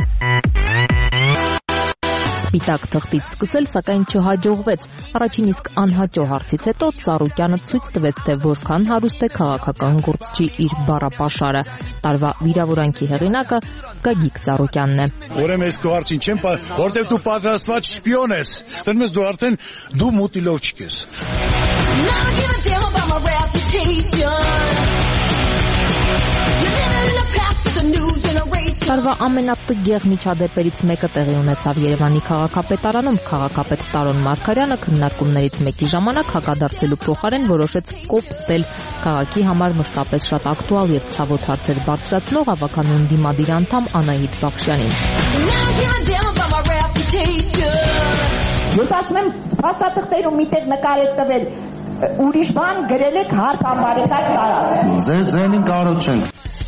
Սպիտակ թղթից սկսել, սակայն չհաջողվեց։ Առաջին իսկ անհաջող հարցից հետո Ծառուկյանը ցույց տվեց, թե որքան հարուստ է քաղաքական գործչի իր բառապաշարը։ Տարվա վիրավորանքի հեղինակը Գագիկ Ծառուկյանն է։ Ուրեմն ես քո հարցին չեմ, որտեղ դու պատրաստված շպիոն ես։ Դեռ դու արդեն դու մուտիլով չես։ Տարվա ամենատգեղ միջադեպերից մեկը տեղի ունեցավ Երևանի քաղաքապետարանում։ Քաղաքապետ Տարոն Մարգարյանը քննարկումներից մեկի ժամանակ հակադարձելու փոխարեն որոշեց կոպտել քաղաքի համար մշտապես շատ ակտուալ եւ ցավոտ հարցեր բարձրացնող ավականուն դիմադիր անդամ Անահիտ Բախշյանին։ Ես ասում եմ, փաստաթղթերում միտեղ նկար եք տվել, ուրիշ բան գրել եք հարկ ամբարեցակ տարած։ Ձեր ձենին կարոտ չենք։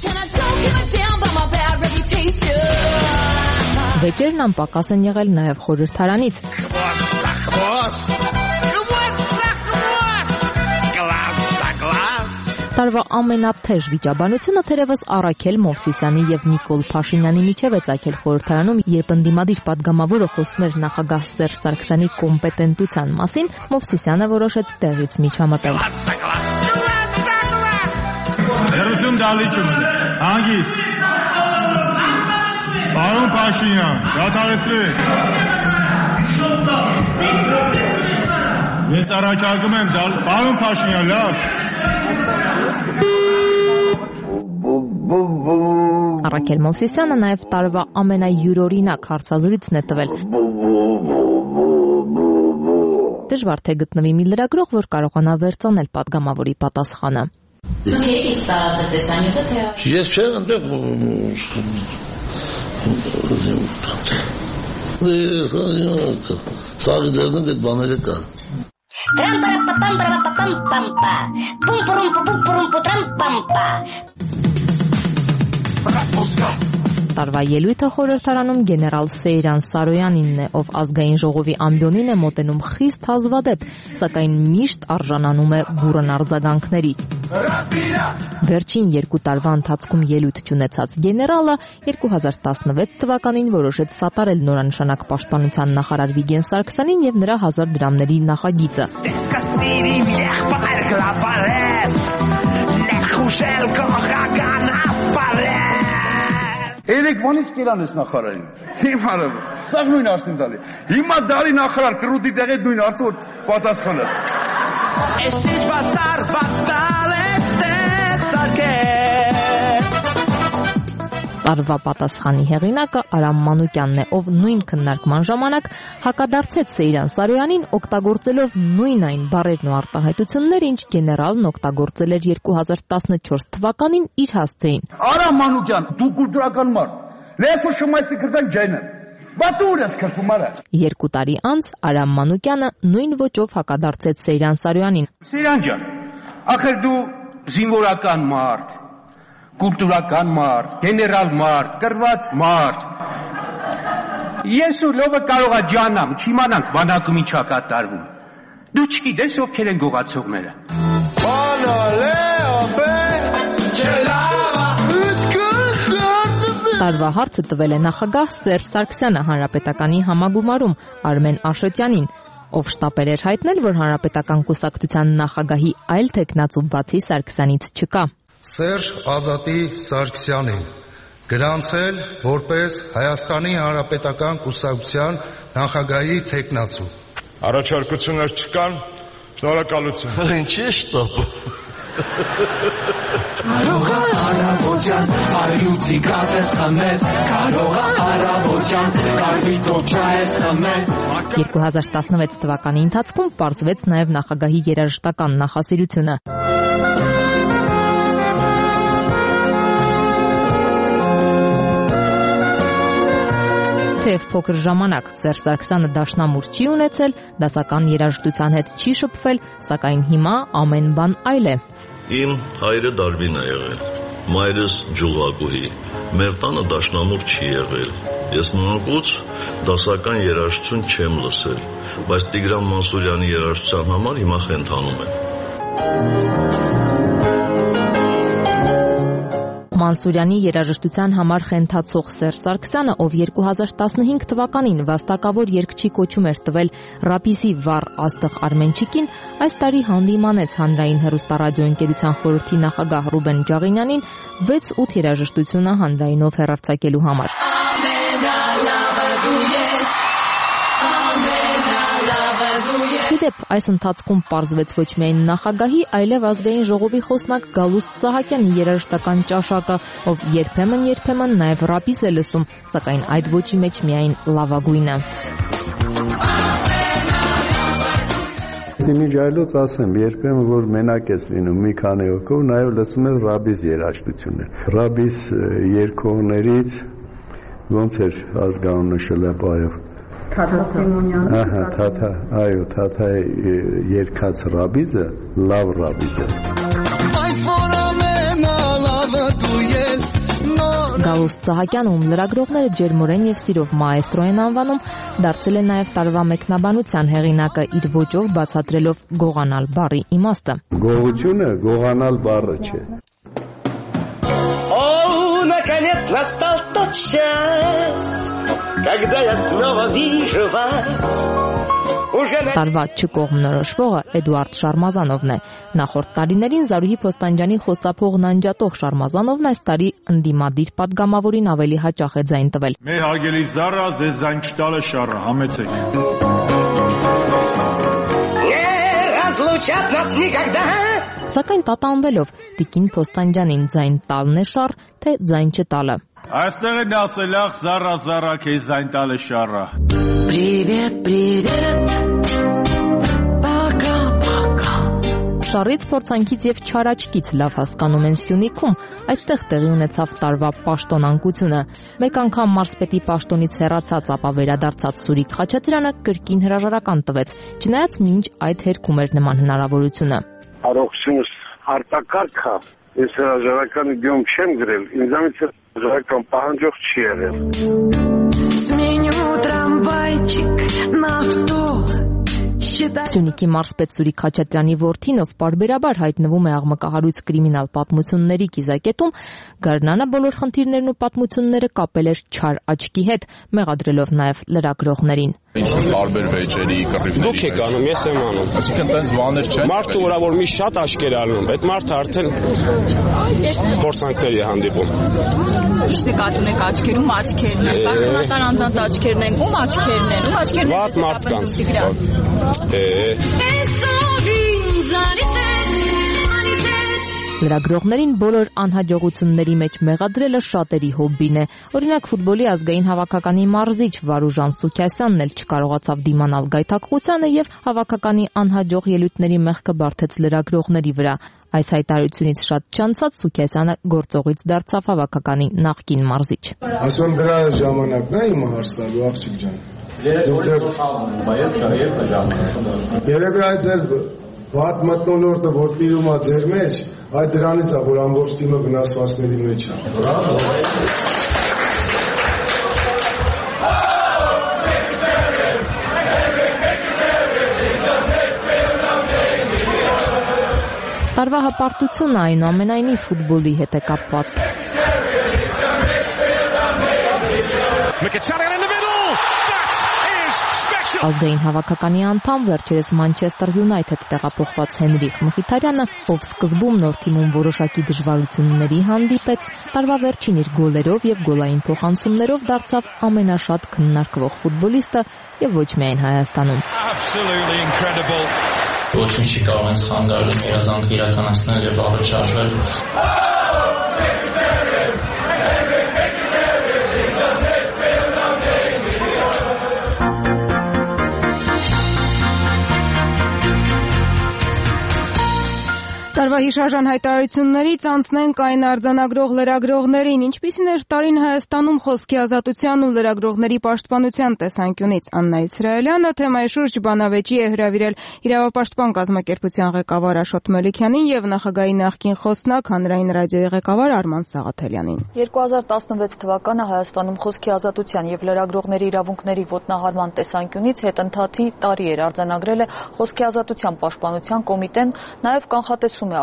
Վեճերն անպակաս են եղել նաև խորհրդարանից։ Տարվա ամենաթեժ վիճաբանությունը թերևս Առաքել Մովսիսյանի եւ Նիկոլ Փաշինյանի միջև է ծագել խորհրդարանում, երբ ընդդիմադիր падգամավորը խոսում էր նախագահ Սերժ Սարգսյանի կոմպետենտության մասին, Մովսիսյանը որոշեց տեղից միջամտել։ Հերություն դալիճում է, հանգիստ։ Պարոն Փաշինյան, դադարեցրեք։ Ես առաջարկում եմ պարոն Փաշինյան, լավ։ Առաքել Մովսիսյանը նաև տարվա ամենայուրօրինակ հարցազրույցն է տվել։ Դժվար թե գտնվի մի լրագրող, որ կարողանա վերցնել падգամավորի պատասխանը։ Ես չեմ ընդեղ սաղի ձերնենք այդ բաները կա։ Տարվա ելույթը խորհրդարանում գեներալ Սեյրան Սարոյանինն է, ով ազգային ժողովի ամբիոնին է մոտենում խիստ հազվադեպ, սակայն միշտ արժանանում է բուռն արձագանքների։ Վերջին 2 տարվա ընթացքում ելույթ չունեցած գեներալը 2016 թվականին որոշեց սատարել նորանշանակ պաշտպանության նախարար Վիգեն Սարգսյանին եւ նրա 1000 դրամների նախագիծը։ Երեք բանից կերան ես նախարարին։ Հիմա սաղ նույն հարցին տալի։ Հիմա դարի նախարար կրուտի տեղի նույն հարցը որ պատասխանը։ Էսիջ բասար բացալեց տեսարկե։ Տարվա պատասխանի հեղինակը Արամ Մանուկյանն է, ով նույն քննարկման ժամանակ հակադարձեց Սեյրան Սարոյանին, օգտագործելով նույն այն բառերն ու արտահայտությունները, ինչ գեներալն օգտագործել էր 2014 թվականին իր հասցեին։ Արամ Մանուկյան, դու կուլտուրական մարդ։ Լեսու շմայսի կրտակ ջայնը։ Բատուրս քրփում արա։ 2 տարի անց Արամ Մանուկյանը նույն ոճով հակադարձեց Սեյրան Սարոյանին։ Սեյրան ջան, ախր դու զինվորական մարդ, կուլտուրական մարդ, գեներալ մարդ, կրված մարդ։ Ես ու լովը կարող է ջանամ, չիմանանք բանակում ինչ ա կատարվում։ Դու չգիտես ովքեր են գողացողները։ Տարվա հարցը տվել է նախագահ Սերժ Սարգսյանը հանրապետականի համագումարում Արմեն Աշոտյանին, ով շտապել էր հայտնել, որ հանրապետական կուսակցության նախագահի այլ թեկնածու բացի Սարգսյանից չկա։ Սերժ Ազատի Սարգսյանին գրանցել որպես Հայաստանի Հանրապետական կուսակցության նախագահի թեկնածու։ Առաջարկություններ չկան, շնորհակալություն։ Ինչի՞ շտապ։ Կարող է առավոտյան արյուծի կատես խմել, կարող է առավոտյան կարմիր կոճա ես խմել։ 2016 թվականի ընթացքում պարզվեց նաև նախագահի երաժշտական նախասիրությունը։ Թեև փոքր ժամանակ Սերժ Սարգսյանը դաշնամուր չի ունեցել, դասական երաժշտության հետ չի շփվել, սակայն հիմա ամեն բան այլ է։ Իմ հայրը Դարբին է եղել, մայրս ջուղակուհի, մեր տանը դաշնամուր չի եղել։ Ես մանկուց դասական երաժշտություն չեմ լսել, բայց Տիգրան Մանսուրյանի երաժշտության համար հիմա խենթանում եմ։ Մանսուրյանի երաժշտության համար խենթացող Սերժ Սարգսյանը, ով 2015 թվականին վաստակավոր երգչի կոչում էր տվել Ռապիսի վառ Աստղ Արմենչիկին, այս տարի հանդիմանեց հանրային հեռուստառադիոընկերության խորհրդի նախագահ Ռուբեն Ջաղինյանին 6-8 երաժշտությունը հանրայինով հեռարձակելու համար։ Դեպ այս ընթացքում պարզվեց ոչ միայն նախագահի, այլև ազգային ժողովի խոսնակ Գալուստ Սահակյանի երաժշտական ճաշակը, ով երբեմն նաև ռաբիս է լսում, սակայն այդ ոճի մեջ միայն լավագույնը։ Իմիջ այլոց ասեմ, երբեմն որ մենակ ես լինում մի քանի հոգով, նաև լսում ես ռաբիս երաժշտություններ։ Ռաբիս երգողներից ոնց էր ազգանունը Շլեպայով։ Թաթա Սիմոնյան։ Ահա, Թաթա երգած ռաբիզը լավ ռաբիզ է։ Գալուստ Սահակյանը, ում լրագրողները ջերմորեն եւ սիրով մաեստրո են անվանում, դարձել է նաև տարվա մեկնաբանության հեղինակը, իր ոճով բացատրելով գողանալ բառի իմաստը։ Գողությունը գողանալ բառը չէ։ Наконец настал тот час, когда я снова вижу вас. Տարվա չկողմնորոշվողը Էդուարդ Շարմազանովն է։ Նախորդ տարիներին Զարուհի Փոստանջյանի խոսափող նանջատող Շարմազանովն այս տարի ընդդիմադիր պատգամավորին ավելի հաճախ է ձայն տվել։ Մեր հարգելի Զարա, ձեզ ձայն չտալը շառը, համեցեք։ Սակայն տատանվելով Տիկին Փոստանջյանին ձայն տալն է շառ, թե ձայն չտալը։ Այստեղ են ասել ախ Զարա, քեզ ձայն տալը շառը։ Շառից, փորձանքից եւ չարաչկից լավ հասկանում են Սյունիքում, այստեղ տեղի ունեցավ տարվա պաշտոնանկությունը։ Մեկ անգամ մարզպետի պաշտոնից հեռացած, ապա վերադարձած Սուրիկ Խաչատրյանը կրկին հրաժարական տվեց, չնայած մինչ այդ հերքում էր նման հնարավորությունը։ Առողջությունս արտակարգ է, ես հրաժարականի դյոմ չեմ գրել, ինձանից հրաժարական պահանջող չի եղել։ Սյունիքի մարզպետ Սուրիկ Խաչատրյանի որդին, ով պարբերաբար հայտնվում է աղմկահարույց կրիմինալ պատմությունների կիզակետում, գարնանը բոլոր խնդիրներն ու պատմությունները կապել էր չար աչքի հետ, մեղադրելով նաև լրագրողներին։ Ինչ-որ տարբեր վեճերի, կռիվների։ Դուք եք անում, ես եմ անում։ Այսինքն տենց բաներ չեն։ Մարդը ուրա որ մի շատ աչքեր անում, այդ մարդը արդեն փորձանքների է հանդիպում։ Ինչ նկատի ունեք աչքերում, աչքերն են, պաշտոնատար անձանց աչքերն են, ում աչքերն են։ Վատ մարդկանց։ Լրագրողներին բոլոր անհաջողությունների մեջ մեղադրելը շատերի հոբբին է։ Օրինակ ֆուտբոլի ազգային հավաքականի մարզիչ Վարուժան Սուքյասյանն էլ չկարողացավ դիմանալ գայթակղությանը եւ հավաքականի անհաջող ելույթների մեղքը բարթեց լրագրողների վրա։ Այս հայտարարությունից շատ չանցած Սուքյասյանը գործողից դարձավ հավաքականի նախկին մարզիչ։ Ասում դրա ժամանակն է իմ հարցնալու աղջիկ ջան։ Երևի այդ ձեր վատ մթնոլորտը, որ տիրում է ձեր մեջ, այդ դրանից է, որ ամբողջ թիմը վնասվածների մեջ է։ Տարվա հպարտությունը այնուամենայնիվ ֆուտբոլի հետ է կապված։ Ազգային հավաքականի անդամ, վերջերս Մանչեսթեր Յունայթեդ տեղափոխված Հենրիխ Մխիթարյանը, ով սկզբում նոր թիմում որոշակի դժվարությունների հանդիպեց, տարվա վերջին իր գոլերով եւ գոլային փոխանցումներով դարձավ ամենաշատ քննարկվող ֆուտբոլիստը եւ ոչ միայն Հայաստանում։ Ոչինչ չի կարող ինձ խանգարել երազանքը իրականացնել եւ առողջ շարժվել։ Տարվա հիշարժան հայտարարություններից անցնենք այն արձանագրող լրագրողներին, ինչպիսին էր տարին Հայաստանում խոսքի ազատության ու լրագրողների պաշտպանության տեսանկյունից։ Աննա Իսրայելյանը թեմայի շուրջ բանավեճի է հրավիրել իրավապաշտպան կազմակերպության ղեկավար Աշոտ Մելիքյանին եւ նախագահի նախկին խոսնակ հանրային ռադիոյի ղեկավար Արման Սաղաթելյանին։ 2016 թվականը Հայաստանում խոսքի ազատության եւ լրագրողների իրավունքների ոտնահարման տեսանկյունից հետընթացի տարի էր արձանագրել է խոսքի ազատության պաշտպանության կոմիտեն, նաեւ կանխատեսում է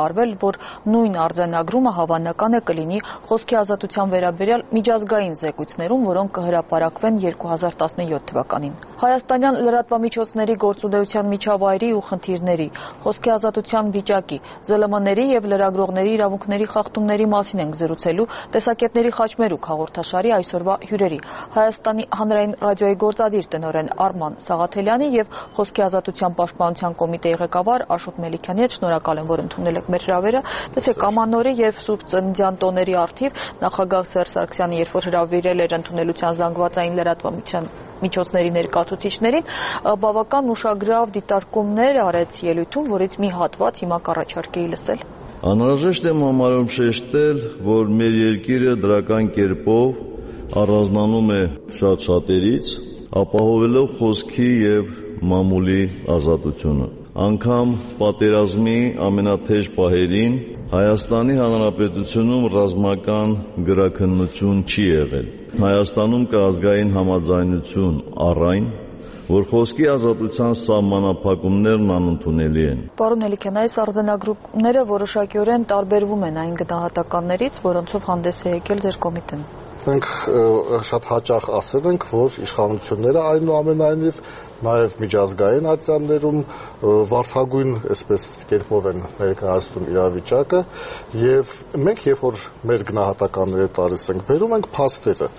հայտարարվել, որ նույն արձանագրումը հավանական է կլինի խոսքի ազատության վերաբերյալ միջազգային զեկույցներում, որոնք կհրապարակվեն 2017 թվականին։ Հայաստանյան լրատվամիջոցների գործունեության միջավայրի ու խնդիրների, խոսքի ազատության վիճակի, ԶԼՄ-ների եւ լրագրողների իրավունքների խախտումների մասին ենք զրուցելու տեսակետների խաչմերուկ հաղորդաշարի այսօրվա հյուրերի Հայաստանի հանրային ռադիոյի գործադիր տնօրեն Արման Սաղաթելյանի եւ խոսքի ազատության պաշտպանության կոմիտեի ղեկավար Աշոտ Մելիքյանի հետ շնորհակալ եմ, որ ընդունել եք մեր հրավերը։ Տեսեք, Ամանորի եւ Սուրբ Ծննդյան տոների առթիվ նախագահ Սերժ Սարգսյանը երբ որ հրավիրել էր ընդունելության զանգվածային լրատվամիջոցների միջոցների ներկայացուցիչներին, բավական ուշագրավ դիտարկումներ արեց ելույթում, որից մի հատված հիմա կառաջարկեի լսել։ Անհրաժեշտ է համարում շեշտել, որ մեր երկիրը դրական կերպով առանձնանում է շատ շատերից, ապահովելով խոսքի եւ մամուլի ազատությունը։ Անգամ պատերազմի ամենաթեժ պահերին Հայաստանի Հանրապետությունում ռազմական գրաքննություն չի եղել։ Հայաստանում կա ազգային համաձայնություն առ այն, որ խոսքի ազատության սահմանափակումներն անընդունելի են։ Պարոն Մելիքյան, այս արձանագրումները որոշակիորեն տարբերվում են այն գնահատականներից, որոնցով հանդես է եկել ձեր կոմիտեն։ Մենք շատ հաճախ ասել ենք, որ իշխանությունները այնուամենայնիվ նաև միջազգային ատյաններում վարդագույն այսպես կերպով են ներկայացնում իրավիճակը եւ մենք երբ որ մեր գնահատականները տալիս ենք, բերում ենք փաստերը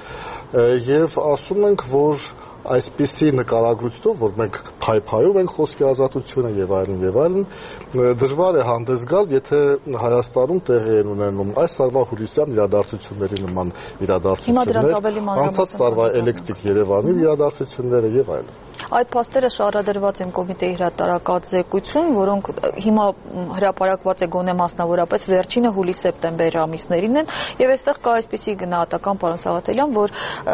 եւ ասում ենք, որ այսպիսի նկարագրությունով, որ մենք փայփայում ենք խոսքի ազատությունը եւ այլն, դժվար է հանդես գալ, եթե Հայաստանում տեղի են ունենում այս տարվա հուլիսյան իրադարձությունների նման իրադարձություններ, անցած տարվա էլեկտրիկ Երևանի իրադարձությունները եւ այլն։ Այդ փաստերը շարադրված են կոմիտեի հրատարակած զեկույցում, որոնք հիմա հրապարակված է գոնե մասնավորապես վերջինը հուլիս-սեպտեմբեր ամիսներին են, եւ այստեղ կա այսպիսի գնահատական, պարոն Սաղաթելյան, որ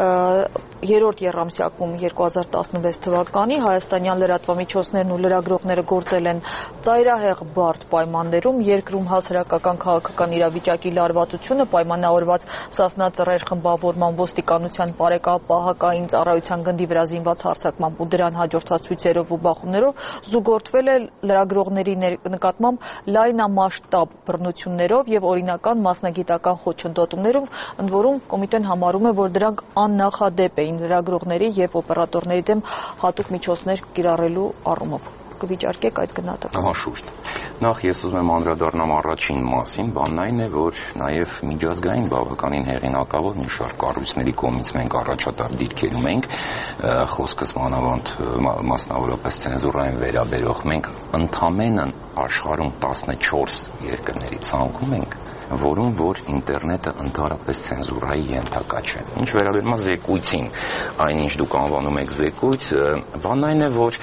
երրորդ եռամսյակում 2016 թվականի հայաստանյան լրատվամիջոցներն ու լրագրողները գործել են ծայրահեղ բարդ պայմաններում, երկրում հասարակական քաղաքական իրավիճակի լարվածությունը, պայմանավորված Սասնա ծռեր խմբավորման, ոստիկանության պարեկապահական ծառայության գնդի վրա զինված հարձակմամբ ու դրան հաջորդած ցույցերով ու բախումներով զուգորդվել է լրագրողների նկատմամբ լայնամասշտաբ բռնություններով եւ օրինական մասնագիտական խոչընդոտումներով, ընդ որում կոմիտեն համարում է, որ դրանք աննախադեպ էին լրագրողների եւ օպերատորների դեմ հատուկ միջոցներ կիրառելու առումով։ Կվիճարկեք այս գնահատականը։ Շուտ։ Նախ ես ուզում եմ անդրադառնամ առաջին մասին, բանն այն է, որ նաև միջազգային բավականին հեղինակավոր մի շարք կառույցների կողմից մենք առաջատար դիրքերում ենք, խոսքս մանավանդ մասնավորապես ցենզուրային վերաբերող, մենք ընդամենը աշխարհում 14 երկրների ցանկում ենք, որում որ ինտերնետը ընդհանրապես ցենզուրայի ենթակա չէ։ Ինչ վերաբերում է զեկույցին, այնինչ դուք անվանում եք զեկույց, բանն այն է, որ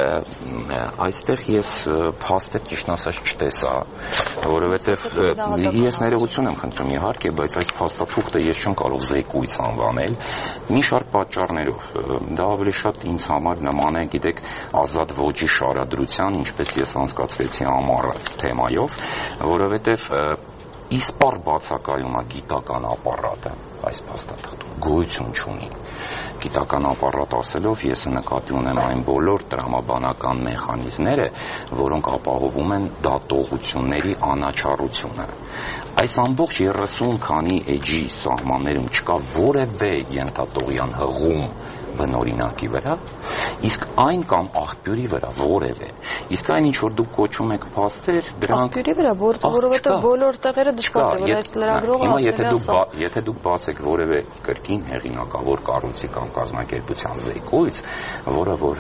այստեղ ես փաստեր ճիշտ ասած չտեսա, որովհետև ես ներողություն եմ խնդրում իհարկե, բայց այս փաստաթուղթը ես չեմ կարող զեկույց անվանել մի շարք պատճառներով։ Դա ավելի շատ ինձ համար նման է, գիտեք, ազատ ոճի շարադրության, ինչպես ես անցկացրեցի ամառը թեմայով, որովհետև իսպառ բացակայում է գիտական ապարատը այս փաստաթղթում գոյություն չունի։ Գիտական ապարատ ասելով ես նկատի ունեմ այն բոլոր տրամաբանական մեխանիզմները, որոնք ապահովում են դատողությունների անաչառությունը։ Այս ամբողջ 30 քանի էջի սահմաններում չկա որևէ ենթատողյան հղում բնօրինակի վրա, իսկ այն կամ աղբյուրի վրա որևէ։ Իսկ այն ինչ որ դուք կոչում եք փաստեր, դրանք աղբյուրի վրա, որովհետև բոլոր տեղերը դժվար է, որ այս լրագրողը եթե դուք բացեք որևէ կրկին հեղինակավոր կառույցի կամ կազմակերպության զեկույց, որը որ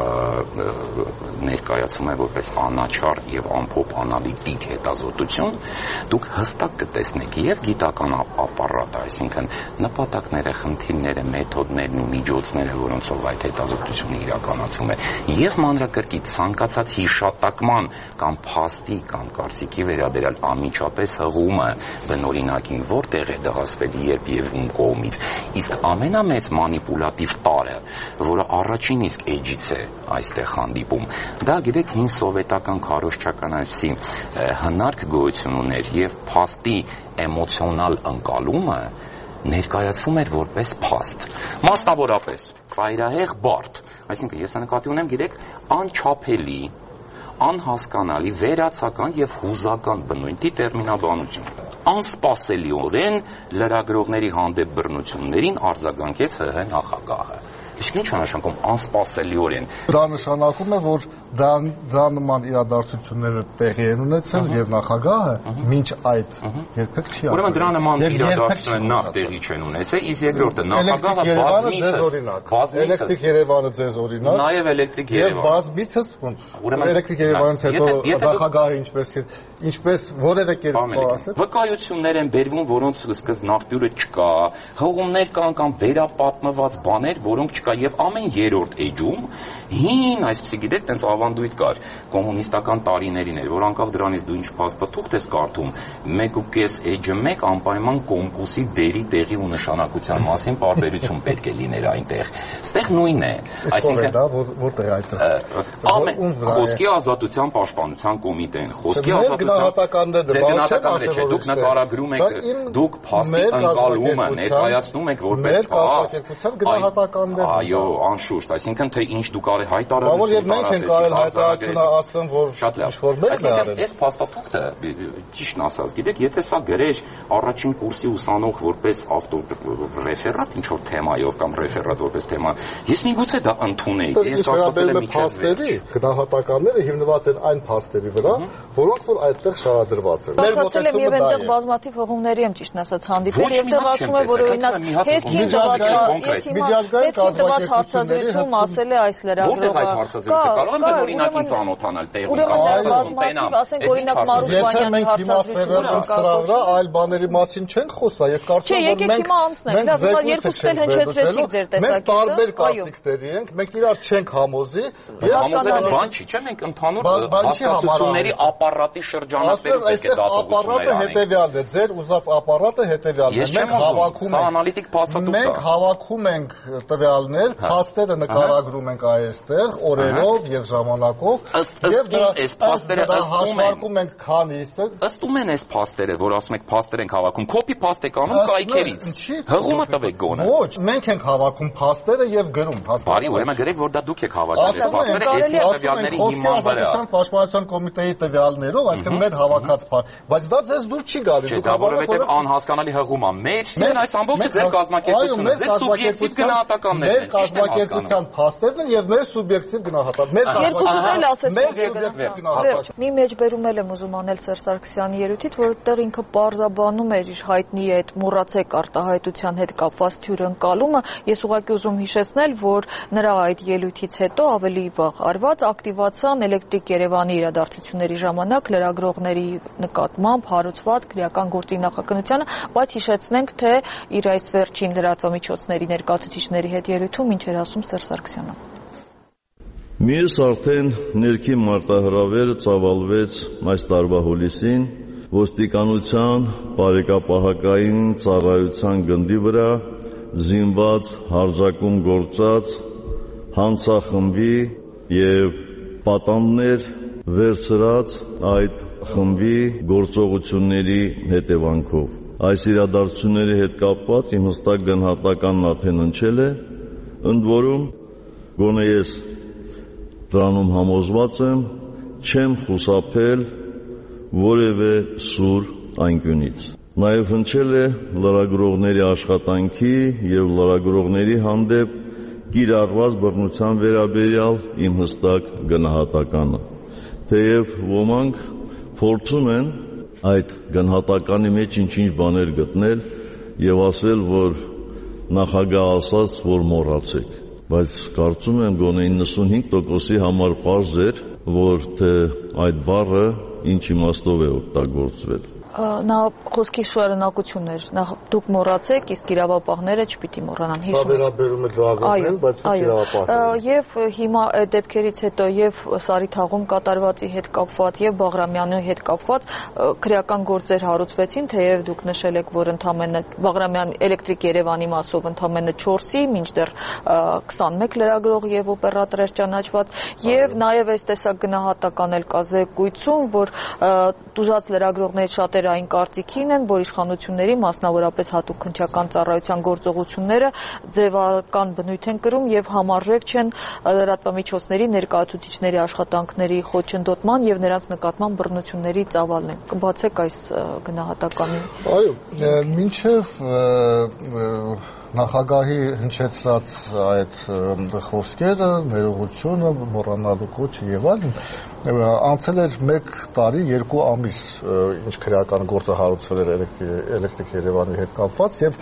ներկայացում է որպես անաչառ եւ ամփոփ անալիտիկ հետազոտություն, դուք հստակ կտեսնեք եւ գիտական ապարատը, այսինքն նպատակները, խնդիրները, մեթոդներն ու միջոցները, որոնցով այդ հետազոտությունը իրականացվում է, եւ մանրակրկիտ ցանկացած հիշատակման կամ փաստի կամ կարծիքի վերաբերյալ անմիջապես հղումը բնօրինակին որտեղ է դասվել երբ եւ ում կողմից, իսկ ամենամեծ մանիպուլատիվ տարը, որը առաջին իսկ էջից է այստեղ հանդիպում, դա գիտեք հին սովետական քարոզչականացի հնարք գոյություն ուներ եւ փաստի էմոցիոնալ ընկալումը ներկայացվում էր որպես փաստ, մասնավորապես ծայրահեղ բարդ, այսինքն ես նկատի ունեմ, գիտեք, անչափելի, անհասկանալի, վերացական եւ հուզական բնույթի տերմինաբանություն։ Անսպասելիորեն լրագրողների հանդեպ բռնություններին արձագանքեց ՀՀ նախագահը։ Իսկ ինչ է նշանակում անսպասելիորեն։ Դա նշանակում է, որ դա նման իրադարձությունները տեղի են ունեցել եւ նախագահը մինչ այդ երբեք չի Ուրեմն դրա նման իրադարձությունները նախ տեղի չեն ունեցել, իսկ երկրորդը նախագահը բազմիցս Էլեկտրիկ Երևանը ձեզ օրինակ, նաեւ Էլեկտրիկ Երևանը եւ բազմիցս Էլեկտրիկ Երևանից հետո նախագահը ինչպես որևէ կերպ ասել վկայություններ են բերվում, որոնց սկզբնաղբյուրը չկա, հղումներ կան վերապատմված բաներ, որոնք չկա եւ ամեն երրորդ էջում հին, այսպեսի գիտեք, տենց ավանդույթ կար կոմունիստական տարիներին էր, որ անկախ դրանից դու ինչ փաստաթուղթ ես կարդում, 1.5 էջը մեկ անպայման կոմկուսի դերի տեղի ու նշանակության մասին պարբերություն պետք է լիներ այնտեղ։ Այստեղ նույնն է, այսինքն որտեղ այդտեղ խոսքի ազատության պաշտպանության կոմիտեն, խոսքի ազատության դուք նկարագրում եք, դուք փաստի ընկալումը ներկայացնում եք որպես փաստ։ Այո, անշուշտ, այսինքն թե ինչ դուք արել հայտարարություն մենք ենք արել հայտարարությունը ասեմ, որ ինչ-որ մեկն է արել։ Այս փաստաթուղթը ճիշտն ասած, գիտեք, եթե սա գրեր առաջին կուրսի ուսանող որպես ավտոռեֆերատ ինչ-որ թեմայով կամ ռեֆերատ որպես թեմա, ես միգուցե դա ընդունեի։ Ես կարծում եմ փաստերի գնահատականները հիմնված են այն փաստերի վրա, որոնք որ այդտեղ շարադրված են։ Մեր մոտեցումը եւ այնտեղ բազմաթիվ հողումների եմ ճիշտն ասած հանդիպել եւ դեռ ասում է, որ օրինակ հետքին տված հարցազրույցում ասել է այս լրագրողը։ Որտեղ այդ հարցազրույցը կարող եմ օրինակ ինձ անոթանալ տեղում բազմաթիվ, ասենք օրինակ Մարուսյանյանի հարցազրույցը սրավրա այլ բաների մասին չենք խոսա։ Ես կարծում եմ, որ մենք երկուսն էլ հնչեցրեցիք ձեր տեսակետը։ Մենք տարբեր կարծիքների ենք, մենք իրար չենք համոզի։ Համոզել բան չի, չէ՞, մենք ընդհանուր հասկացությունների ապարատի շրջանակներում պետք է դատողություններ անենք։ Ապարատը հետեւյալն է, ձեր ուզած ապարատը հետեւյալն է։ Մենք հավաքում ենք, սա անալիտիկ փաստաթուղթ է։ Մենք հավաքում ենք տվյալներ, փաստերը նկարագրում ենք այստեղ օրերով եւ ժամանակով եւ այս փաստերը հաշվարկում ենք քանիսը։ Ըստում են այս փաստերը, որ ասում եք փաստեր ենք հավաքում, կոպի փաստ եք անում կայքերից։ Հղումը տվեք գոնե։ Ոչ, մենք ենք հավաքում փաստերը եւ գրում, հասկանու՞մ։ Բարի, ուրեմն գրեք, որ դա դուք եք հավաքել այս փաստերը, այս տվյալների հիման վրա։ Պաշտպանության կոմիտեի տվյալներով, այսինքն մեր հավաքած փաստ, բայց դա ձեզ դուր չի գալի։ Չէ, դա որովհետեւ անհասկանալի հղում է։ Մեր այս ամբողջը ձեր կազմակերպությունը, ձեր սուբյեկտիվ գնահատականներն են։ Մեր կազմակերպության փաստերն են եւ մեր սուբյեկտիվ գնահատականներն։ Մի մեջբերումել եմ ուզում անել Սերժ Սարգսյանի ելույթից, որտեղ ինքը պարզաբանում էր իր հայտնի այդ մոռացեք արտահայտության հետ կապված թյուրընկալումը։ Ես ուղղակի ուզում հիշեցնել, որ նրա այդ ելույթից հետո ավելի վաղ արված ակտիվացան Էլեկտրիկ Երևանի իրադարձությունների ժամանակ լրագրողների նկատմամբ հարուցված քրեական գործի նախաքննությանը, բայց հիշեցնենք, թե իր այս վերջին լրատվամիջոցների ներկայացուցիչների հետ ելույթում ինչ էր ասում Սերժ Սարգսյանը։ Մյուս արդեն ներքին մարտահրավերը ծավալվեց այս տարվա հուլիսին ոստիկանության բարեկապահական ծառայության գնդի վրա զինված հարձակում գործած հանցախմբի եւ պատանդներ վերցրած այդ խմբի գործողությունների հետևանքով։ Այս իրադարձությունների հետ կապված իմ հստակ գնահատականն արդեն հնչել է, ընդ որում գոնե ես դրանում համոզված եմ, չեմ խուսափել որևէ սուր անկյունից։ Նաև հնչել է լրագրողների աշխատանքի եւ լրագրողների հանդեպ կիրառված բռնության վերաբերյալ իմ հստակ գնահատականը։ Թեև ոմանք փորձում են այդ գնահատականի մեջ ինչ-ինչ բաներ գտնել եւ ասել, որ նախագահ ասաց, որ մոռացեք, բայց կարծում եմ գոնե 95%-ի համար պարզ էր, որ թե այդ բառը ինչ իմաստով է օգտագործվել։ Նա խոսքի շարունակություն էր, դուք մոռացեք, իսկ իրավապահները չպիտի մոռանան։ Սա վերաբերում է լրագրողներին, բայց ոչ իրավապահներին։ Եվ հիմա այդ դեպքերից հետո եւ Սարիթաղում կատարվածի հետ կապված եւ Բաղրամյանի հետ կապված քրեական գործեր հարուցվեցին, թեև դուք նշել եք, որ ընդամենը Բաղրամյան Էլեկտրիկ Երևանի մասով ընդամենը 4-ի, մինչդեռ 21 լրագրող եւ օպերատոր էր ճանաչված, եւ նաեւ այս տեսակ գնահատական էլ կա զեկույցում, որ տուժած լրագրողներից շատերը ընկերային կարծիքին են, որ իշխանությունների, մասնավորապես հատուկ քննչական ծառայության գործողությունները ձևական բնույթ են կրում եւ համարժեք չեն լրատվամիջոցների ներկայացուցիչների աշխատանքների խոչընդոտման եւ նրանց նկատմամբ բռնությունների ծավալն։ Կբացեք այս գնահատականին։ Այո, մինչև նախագահի հնչեցած այդ խոսքերը, ներողությունը, մոռանալու կոչը եւ այլն, անցել էր 1 տարի 2 ամիս, ինչ քրեական գործը հարուցվել էր Էլեկտրիկ Երևանի հետ կապված եւ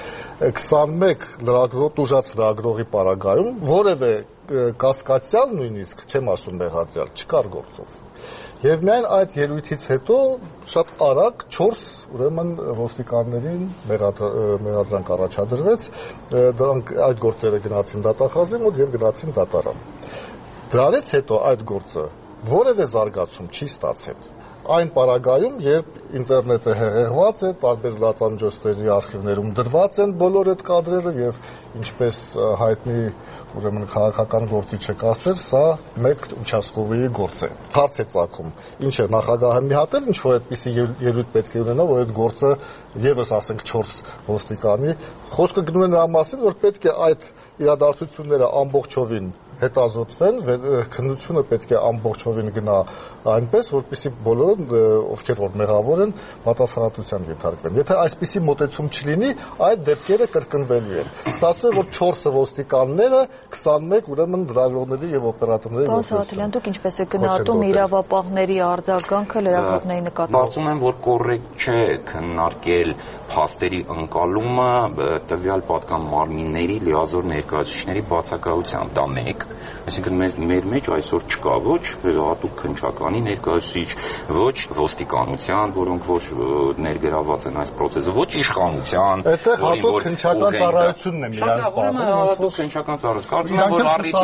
21 տուժած լրագրողի պարագայում որևէ կասկածյալ նույնիսկ, չեմ ասում մեղադրյալ, չկար գործով։ Եվ միայն այդ ելույթից հետո շատ արագ 4 ուրեմն ոստիկաններին մեղադրանք առաջադրվեց, դրանք այդ գործերը գնացին դատախազի մոտ եւ գնացին դատարան։ Դրանից հետո այդ գործը որևէ զարգացում չի ստացել։ Այն պարագայում, երբ ինտերնետը հեղեղված է, տարբեր լրատվամիջոցների արխիվներում դրված են բոլոր այդ կադրերը եւ ինչպես հայտնի ուրեմն քաղաքական գործիչը կասեր, սա մեկ участковый գործ է։ Հարց է ծագում, ինչ է նախագահը մի հատ էլ ինչ որ այդպիսի ելույթ պետք է ունենա, որ այդ գործը եւս ասենք 4 ոստիկանի խոսքը գնում է նրա մասին, որ պետք է այդ իրադարձությունները ամբողջովին հետազոտվեն, քննությունը պետք է ամբողջովին գնա այնպես, որպեսզի բոլորը, ովքեր որ մեղավոր են, պատասխանատվության ենթարկվեն։ Եթե այսպիսի մոտեցում չլինի, այդ դեպքերը կրկնվելու են։ Ստացվում է, որ 4 ոստիկանները 21 ուրեմն լրագրողների եւ օպերատորների Պարոն Սաղաթելյան, դուք ինչպես եք գնահատում իրավապահների արձագանքը լրագրողների նկատմամբ։ Կարծում եմ, որ կոռեկտ չէ քննարկել փաստերի ընկալումը տվյալ պատկան մարմինների լիազոր ներկայացուցիչների բացակայությամբ, դա մեկ, այսինքն մեր մեջ այսօր չկա ոչ հատուկ քննչականի ներկայացուցիչ, ոչ ոստիկանության, որոնք որ ներգրավված են այս process-ը, ոչ իշխանության, որին որ քննչական ծառայությունն է միայն սպառնում, հատուկ քննչական ծառայություն, կարծում եմ,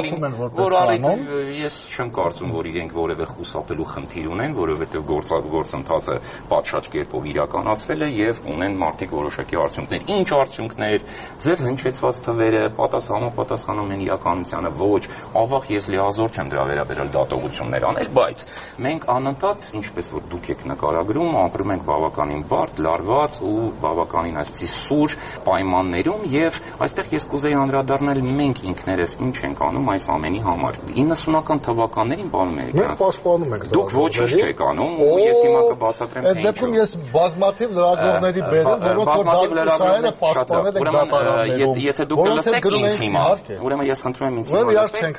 որ առիթ ես չեմ կարծում, որ իրենք որևէ խուսափելու խնդիր ունեն, որովհետև գործընթացը պատշաճ կերպով իրականացվել է եւ ունեն մարդիկ որոշակի արդյունքներ։ Ինչ արդյունքներ, ձեր հնչեցված թվերը պատասխանում են իրականությանը, ոչ, ավաղ ես լիազոր չեմ դրա վերաբերյալ դատողություններ անել, բայց մենք անընդհատ, ինչպես որ դուք եք նկարագրում, ապրում ենք բավականին բարդ, լարված ու բավականին այսպիսի սուր պայմաններում եւ այստեղ ես կուզեի անդրադառնալ մենք ինքներս ինչ ենք անում այս ամենի համար։ 90-ական թվականներին բանում եք։ Մենք պաշտպանում ենք։ Դուք ոչինչ չեք անում ու ես հիմա կբացատրեմ թե ինչու։ Այդ դեպքում ես բազմաթիվ լրագրողների բերեմ, որոնք որ դատասահերը պաշտպանել են դատարաններում։ Եթե դուք լսեք ինձ հիմա, ուրեմն ես խնդրում եմ ինձ հիմա լսեք։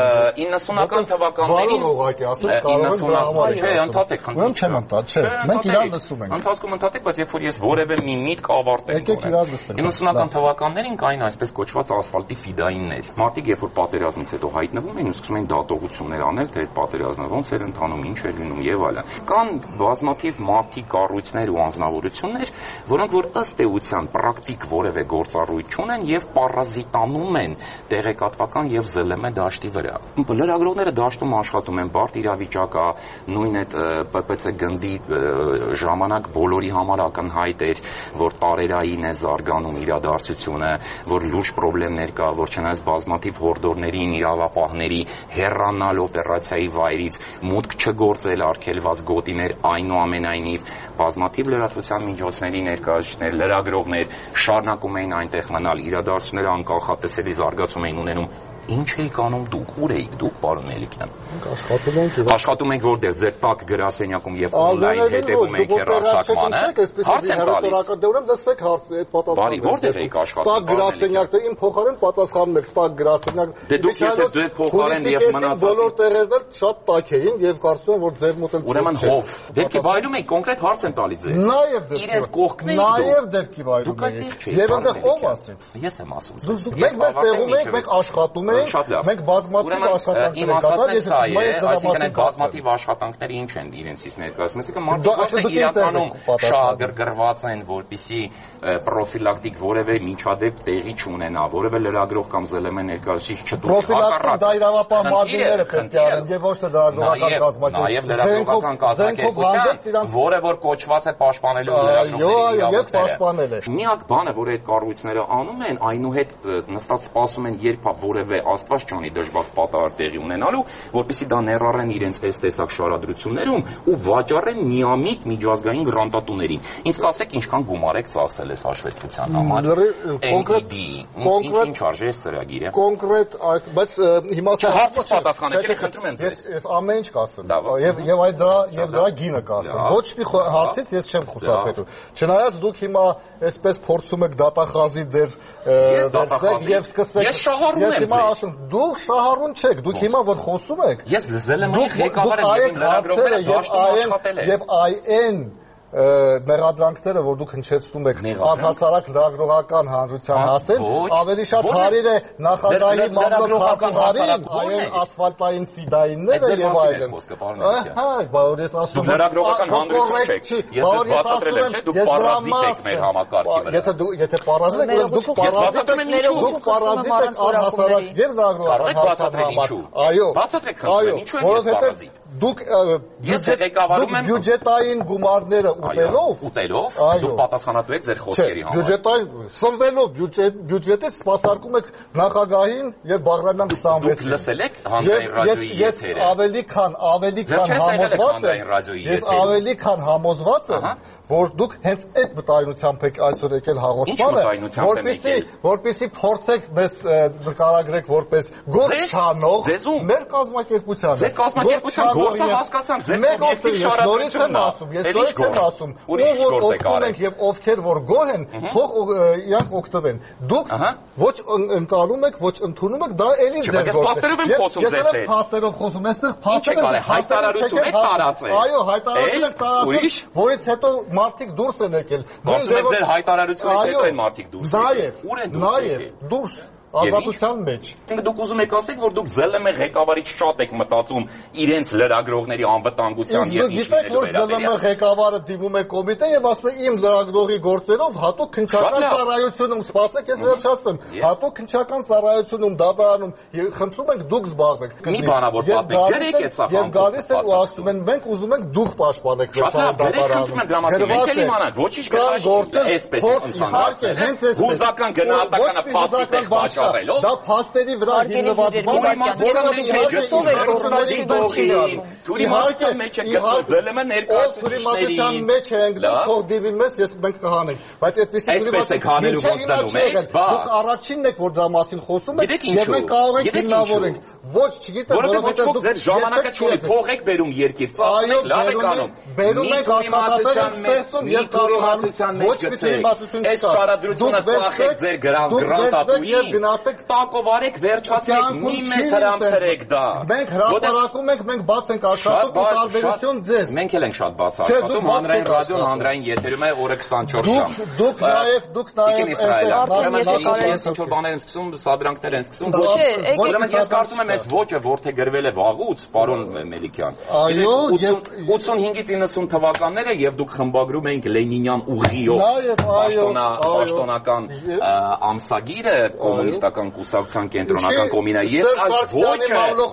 90-ական թվականներին ուղղակի ասել կարող են չէ, ընդհատեք խնդրում։ Ուրեմն չեմ ընդհատ, չէ։ Մենք իրար լսում ենք։ Ընթացքում ընդհատեք, բայց երբ որ ես որևէ մի միտք ավարտեմ։ Եկեք իրար լսենք։ 90-ական թվականներին կային այսպես կոչված ասֆալտի ֆիդայիններ։ Մարդիկ երբ որ պատերազմից հետո հայտնվում էին ու սկսում էին դատողություններ անել, թե այդ պատերազմը ոնց էր ընթանում, ինչ էր լինում եւ այլն։ Կան բազմաթիվ մարդիկ, կառույցներ ու անձնավորություններ, որոնք որ ըստ էության պրակտիկ որևէ գործառույթ չունեն եւ պարազիտանում են տեղեկատվական եւ ԶԼՄ դաշտի վրա։ Լրագրողները դաշտում աշխատում են, բարդ իրավիճակ է, նույն այդ ՊՊՑ գնդի ժամանակ բոլորի համար ակնհայտ էր, որ տարերային է զարգանում իրադարձությունը, որ լուրջ խնդիրներ կա, որ չնայած բազմաթիվ հորդորներին, իրավապահների հեռանալ օպերացիայի վայրից, մուտք չգործել արգելված գոտիներ, այնուամենայնիվ բազմաթիվ լրատվության միջոցների ներկայացուցիչներ, լրագրողներ շարունակում էին այնտեղ մնալ, իրադարձությունները անկախատեսելի զարգացում էին ունենում։ Ինչ եք անում դուք, ուր եք դուք, պարոն Մելիքյան։ Աշխատում ենք որտեղ ձեր տակ գրասենյակում եւ օնլայն հետեւում ենք հեռարձակմանը։ Հարց եմ տալիս։ Ուրեմն լսեք հարցը, այդ պատասխանը։ Որտեղ եք աշխատում։ Տակ գրասենյակը իմ փոխարեն պատասխանում եք, տակ գրասենյակ։ Դե դուք եթե ձեր փոխարեն եւ մնացած բոլոր տեղերն էլ շատ տակ էին եւ կարծում եմ որ ձեր մոտ էլ ուրեմն հով։ Դեպքի վայրում եք կոնկրետ հարց եմ տալիս ձեզ։ Նաեւ դեպքի։ Իրենց կողքն եք դուք։ Նաեւ դեպքի վայրում եք։ Եվ այնտեղ ով ասեց։ Ես եմ ասում։ Մենք տեղում ենք, մենք աշխատում ենք, մենք բազմաթիվ աշխատանքներ կատարում, այսինքն բազմաթիվ աշխատանքները ինչ են իրենցից ներկայացնում, այսինքն մարդիկ իրականում շահագրգռված են, որպեսզի պրոֆիլակտիկ որևէ միջադեպ տեղի չունենա, որևէ լրագրող կամ ԶԼՄ ներկայացուցիչ չդուրս պրոֆիլակտիկ դա իրավապահ մարմինները պետք է անեն եւ ոչ թե լրագրողական կազմակերպություն։ Նաեւ լրագրողական կազմակերպություն, որը որ կոչված է պաշտպանելու լրագրողների իրավունքները։ Միակ բանը, որ այդ կառույցները անում են, այնուհետ նստած սպասում են, երբ որևէ Աստված չանի դժբախտ պատահար տեղի ունենալու, որպեսզի դա ներառեն իրենց այս տեսակ շարադրություններում ու վաճառեն միամիտ միջազգային գրանտատուներին։ Ինձ կասեք, ինչքան գումար եք ծախսել այս հաշվետվության համար։ Ինչ արժե այս ծրագիրը։ Կոնկրետ, բայց հիմա հարցից պատասխանեք, խնդրում եմ ձեզ։ Ես ամեն ինչ կասեմ։ Եվ դրա գինը կասեմ։ Ոչ մի հարցից ես չեմ խուսափելու։ Չնայած դուք հիմա այսպես փորձում եք դատախազի դեր վերցնել եւ սկսեք։ Ես շահառուն եմ։ Ես հիմա ասում, դուք շահառուն չեք, դուք հիմա որ խոսում եք։ Ես ԶԼՄ-ի ղեկավար եմ, լրագրողները դաշտում աշխատել են։ Եվ այն մեղադրանքները, որ դուք հնչեցնում եք առհասարակ լրագրողական հանրության հասել, ավելի շատ հարիր է նախագահի մամլոքահարին, այն ասֆալտային ֆիդայինները եւ այլն։ Հա, բայց ես ասում եմ, լրագրողական հանրություն չեք։ Ես բացատրել եմ, դուք պարազիտ եք մեր համակարգի վրա։ Եթե պարազիտ եք, դուք պարազիտ եք առհասարակ եւ լրագրողական հանրության համար։ Այո, բացատրեք խնդրեմ, ինչու եմ ես պարազիտ։ Դուք բյուջետային գումարները ուտելով, դուք պատասխանատու եք ձեր խոսքերի համար։ Բյուջետային սնվելով բյուջետից սպասարկում եք նախագահին եւ Բաղրամյան 26-ին։ Դուք լսել եք հանրային ռադիոյի եթերը։ Ես ավելի քան համոզված եմ, որ դուք հենց այդ վտայնությամբ եք այսօր եկել հաղորդմանը, որպեսզի փորձեք մեզ նկարագրեք որպես գործչանող մեր կազմակերպությանը։ Ձեր կազմակերպության գործը հասկացան, ձեր օբյեկտիվ շարադրությունն ասում, օգտվում ենք եւ ովքեր որ գոհ են, թող իրանք օգտվեն։ Դուք ոչ ընկալում եք, ոչ ընդունում եք, դա էլի ձեր գործը։ Ես փաստերով խոսում, այստեղ հայտարարություն եք տարածել։ Այո, հայտարարություն եք տարածել, որից հետո մարդիկ դուրս են եկել։ Կարծում եք ձեր հայտարարությունից հետո այն մարդիկ դուրս են եկել։ Ուր են դուրս եկել։ Նաեւ դուրս ազատության մեջ։ Դուք ուզում եք ասեք, որ դուք ԶԼՄ ղեկավարից շատ եք մտածում իրենց լրագրողների անվտանգության եւ ինչի որ ԶԼՄ ղեկավարը դիմում է կոմիտե եւ ասում է իմ լրագրողի գործերով հատուկ քննչական ծառայությունում, սպասեք, ես վերջացնեմ, հատուկ քննչական ծառայությունում դատարանում խնդրում ենք դուք զբաղվեք։ Մի բանավոր պատմեք, գրեք այդ սա։ Եվ գալիս են ու ասում են մենք ուզում ենք դուք պաշտպանեք վերջնական ոչինչ այսպես ընդհանրապես հուզական գնահատականը փաստիկ վաճառելով դա փաստերի վրա հիմնված թուրիմատության մեջ է ընկնում, թող դիվի մեզ մենք կհանենք, բայց այդպեսի դուք առաջինն եք, որ դրա մասին խոսում եք եւ մենք կարող ենք հիմնավորենք, ոչ չգիտեմ, որովհետեւ դուք ձեր ժամանակը չունի, փող եք բերում երկիր, ծախսեք, լավ եք անում, բերում եք աշխատատեր եք ստեղծում եւ կարողանում ոչ մի թուրիմատություն չկա, այս շարադրությունը ծախեք ձեր գրանտատուին, տակով արեք, վերջացեք, մի մեզ հրամցրեք դա։ Մենք հրապարակում ենք, մենք բաց ենք աշխատում ու տարբերություն ձեզ։ Մենք էլ ենք շատ բաց աշխատում, հանրային ռադիոն հանրային եթերում է օրը 24 ժամ։ Դուք նաեւ ես ինչ-որ բաներ եմ սկսում, սադրանքներ են սկսում։ Ուրեմն ես կարծում եմ այս ոճը որդեգրվել է վաղուց, պարոն Մելիքյան։ 85-ից 90 թվականները եւ դուք խմբագրում էինք Լենինյան ուղիով պաշտոնական ամսագիրը կոմունիստական կուսակցության կենտրոնական կոմինայի ես այս ոճը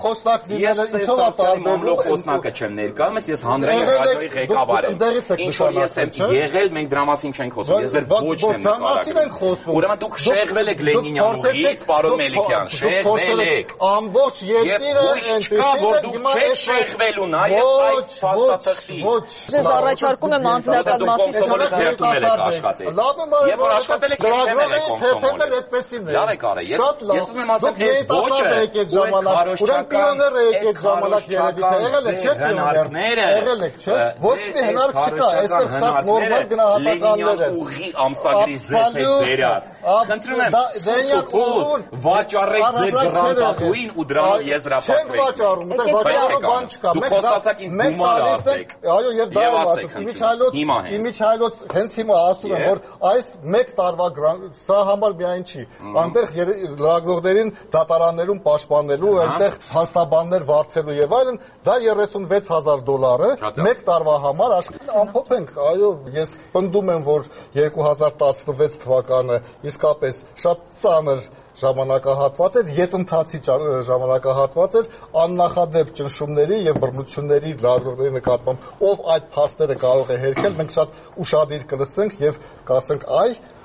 խոսնակը չեմ ներկայումս ես հանրային ռադիոյի ղեկավար եմ ինչ որ ես եմ եղել մենք դրա մասին չենք խոսում ես ձեր ոճն եմ նկարագրում ուրեմն դուք շեղվել եք Լենինյան ուղիից պարոն Մելիքյան շեղվել եք ամբողջ երկիրը չկա որ դուք չեք շեղվելու նաեւ այս փաստաթղթի ձեզ առաջարկում եմ անձնական մասին լավ եմ եւ որ աշխատել եք լավ եք արել ես ուզում եմ ասեմ այս ոճը ուրեմն պիոները եկեք ժամանակ երևի թե եղել եք չէ ոչ մի հնարք չկա այստեղ շատ նորմալ գնահատականներ են ուղի ամսագրի ձեզ հետ բերած խնդրում եմ վաճառեք ձեր գրանտատուին ու դրանով եզրափակվեք չենք վաճառում վաճառելու բան չկա դուք խոսացաք ինձ գումար ասեք այո եւ դա եմ ասում իմիջայլոց հենց հիմա ասում եմ որ այս մեկ տարվա սա համար միայն չի այնտեղ լրագրողներին դատարաններում պաշտպանելու, այնտեղ հաստաբաններ վարձելու եւ այլն, դա $36,000 մեկ տարվա համար ամփոփ ենք, այո, ես պնդում եմ, որ 2016 թվականը իսկապես շատ ծանր ժամանակահատված էր, յետընթացի ժամանակահատված էր աննախադեպ ճնշումների եւ բռնությունների լրագրողների նկատմամբ, ով այդ փաստերը կարող է հերքել, մենք շատ ուշադիր կլսենք եւ կասենք այ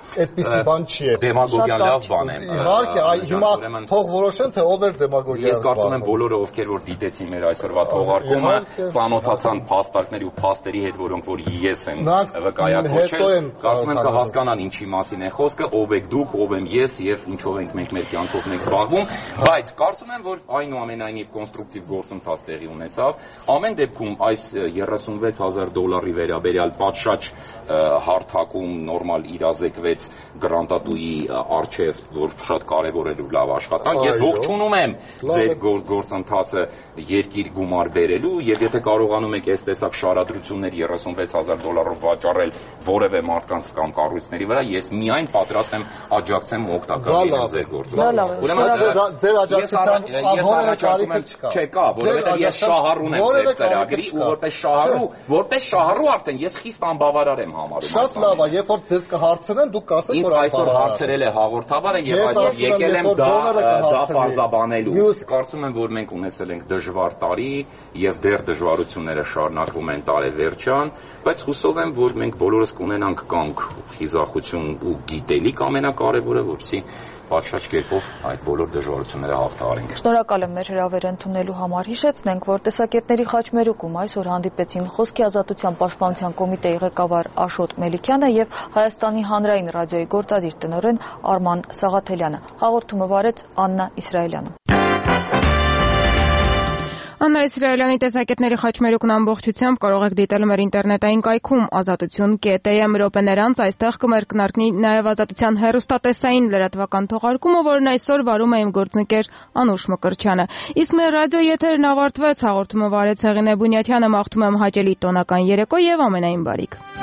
այդպիսի բան չի։ Դեմագոգիան լավ բան է։ Իհարկե, հիմա թող որոշեն, թե ով է դեմագոգիան։ Ես կարծում եմ բոլորը ովքեր որ դիտեցին մեր այսօրվա թողարկումը, ծանոթացան փաստարկների ու փաստերի հետ, որոնք որ ես եմ վկայակոչել, կարծում եմ կհասկանան ինչի մասին է խոսքը, ով եք դուք, ով եմ ես եւ ինչով ենք մենք մեր կյանքով մենք զբաղվում, բայց կարծում եմ որ այնուամենայնիվ կոնստրուկտիվ գործընթաց տեղի ունեցավ։ Ամեն դեպքում այս $36,000 վերաբերյալ պատշաճ հարթակում նորմալ իրազեկվեց գրանտատուի արչև, որ շատ կարևոր էր ու լավ աշխատանք։ Ես ողջունում եմ ձեր գործընթացը երկիր գումար բերելու եւ եթե կարողանում եք այս տեսակ շարադրություններ $36,000 վաճառել որևէ մարդկանց կամ կառույցների վրա, ես միայն պատրաստ եմ աջակցեմ ու օգտակար լինեմ ձեր գործում։ Ուրեմն ձեր աջակցության ահորը կարիքը չկա։ Չկա, որովհետեւ ես շահառուն եմ ձեր ծրագրի ու որպես շահառու արդեն ես խիստ անբավարար եմ համարում։ Շատ լավ է, երբ որ ձեզ կհարցնեն, դուք կասեք, որ այսօր հարցրել է հաղորդավարը եւ այսօր եկել եմ դա պարզաբանելու։ Կարծում եմ, որ մենք ունեցել ենք դժվար տարի եւ դեռ դժվարությունները շարունակվում են տարեվերջան, բայց հուսով եմ, որ մենք բոլորս կունենանք կանգ, խիզախություն ու գիտելիք ամենակարևորը, որպեսզի պատշաճ կերպով այդ բոլոր դժվարությունները հաղթահարենք։ Շնորհակալ եմ մեր հրավերը ընդունելու համար։ Հիշեցնենք, որ տեսակետների խաչմերուկում այսօր հանդիպեցին Խոսքի ազատության պաշտպանության կոմիտեի ղեկավար Աշոտ Մելիքյանը եւ Հայաստանի հանրային ռադիոյի գործադիր տնօրեն Արման Սաղաթելյանը։ Հաղորդումը վարեց Աննա Իսրայելյանը։ Աննա Իսրայելյանի տեսակետների խաչմերուկն ամբողջությամբ կարող եք դիտել մեր ինտերնետային կայքում azatutun.am րոպեներ անց այստեղ կմերկնարկնի նաև ազատության հեռուստատեսային լրատվական թողարկումը, որն այսօր վարում է իմ գործընկեր Անուշ Մկրտչյանը։ Իսկ մեր ռադիո եթերն ավարտվեց, հաղորդումը վարեց Հեղինե Բունյաթյանը, մաղթում եմ հաճելի տոնական երեկո եւ ամենայն բարիք։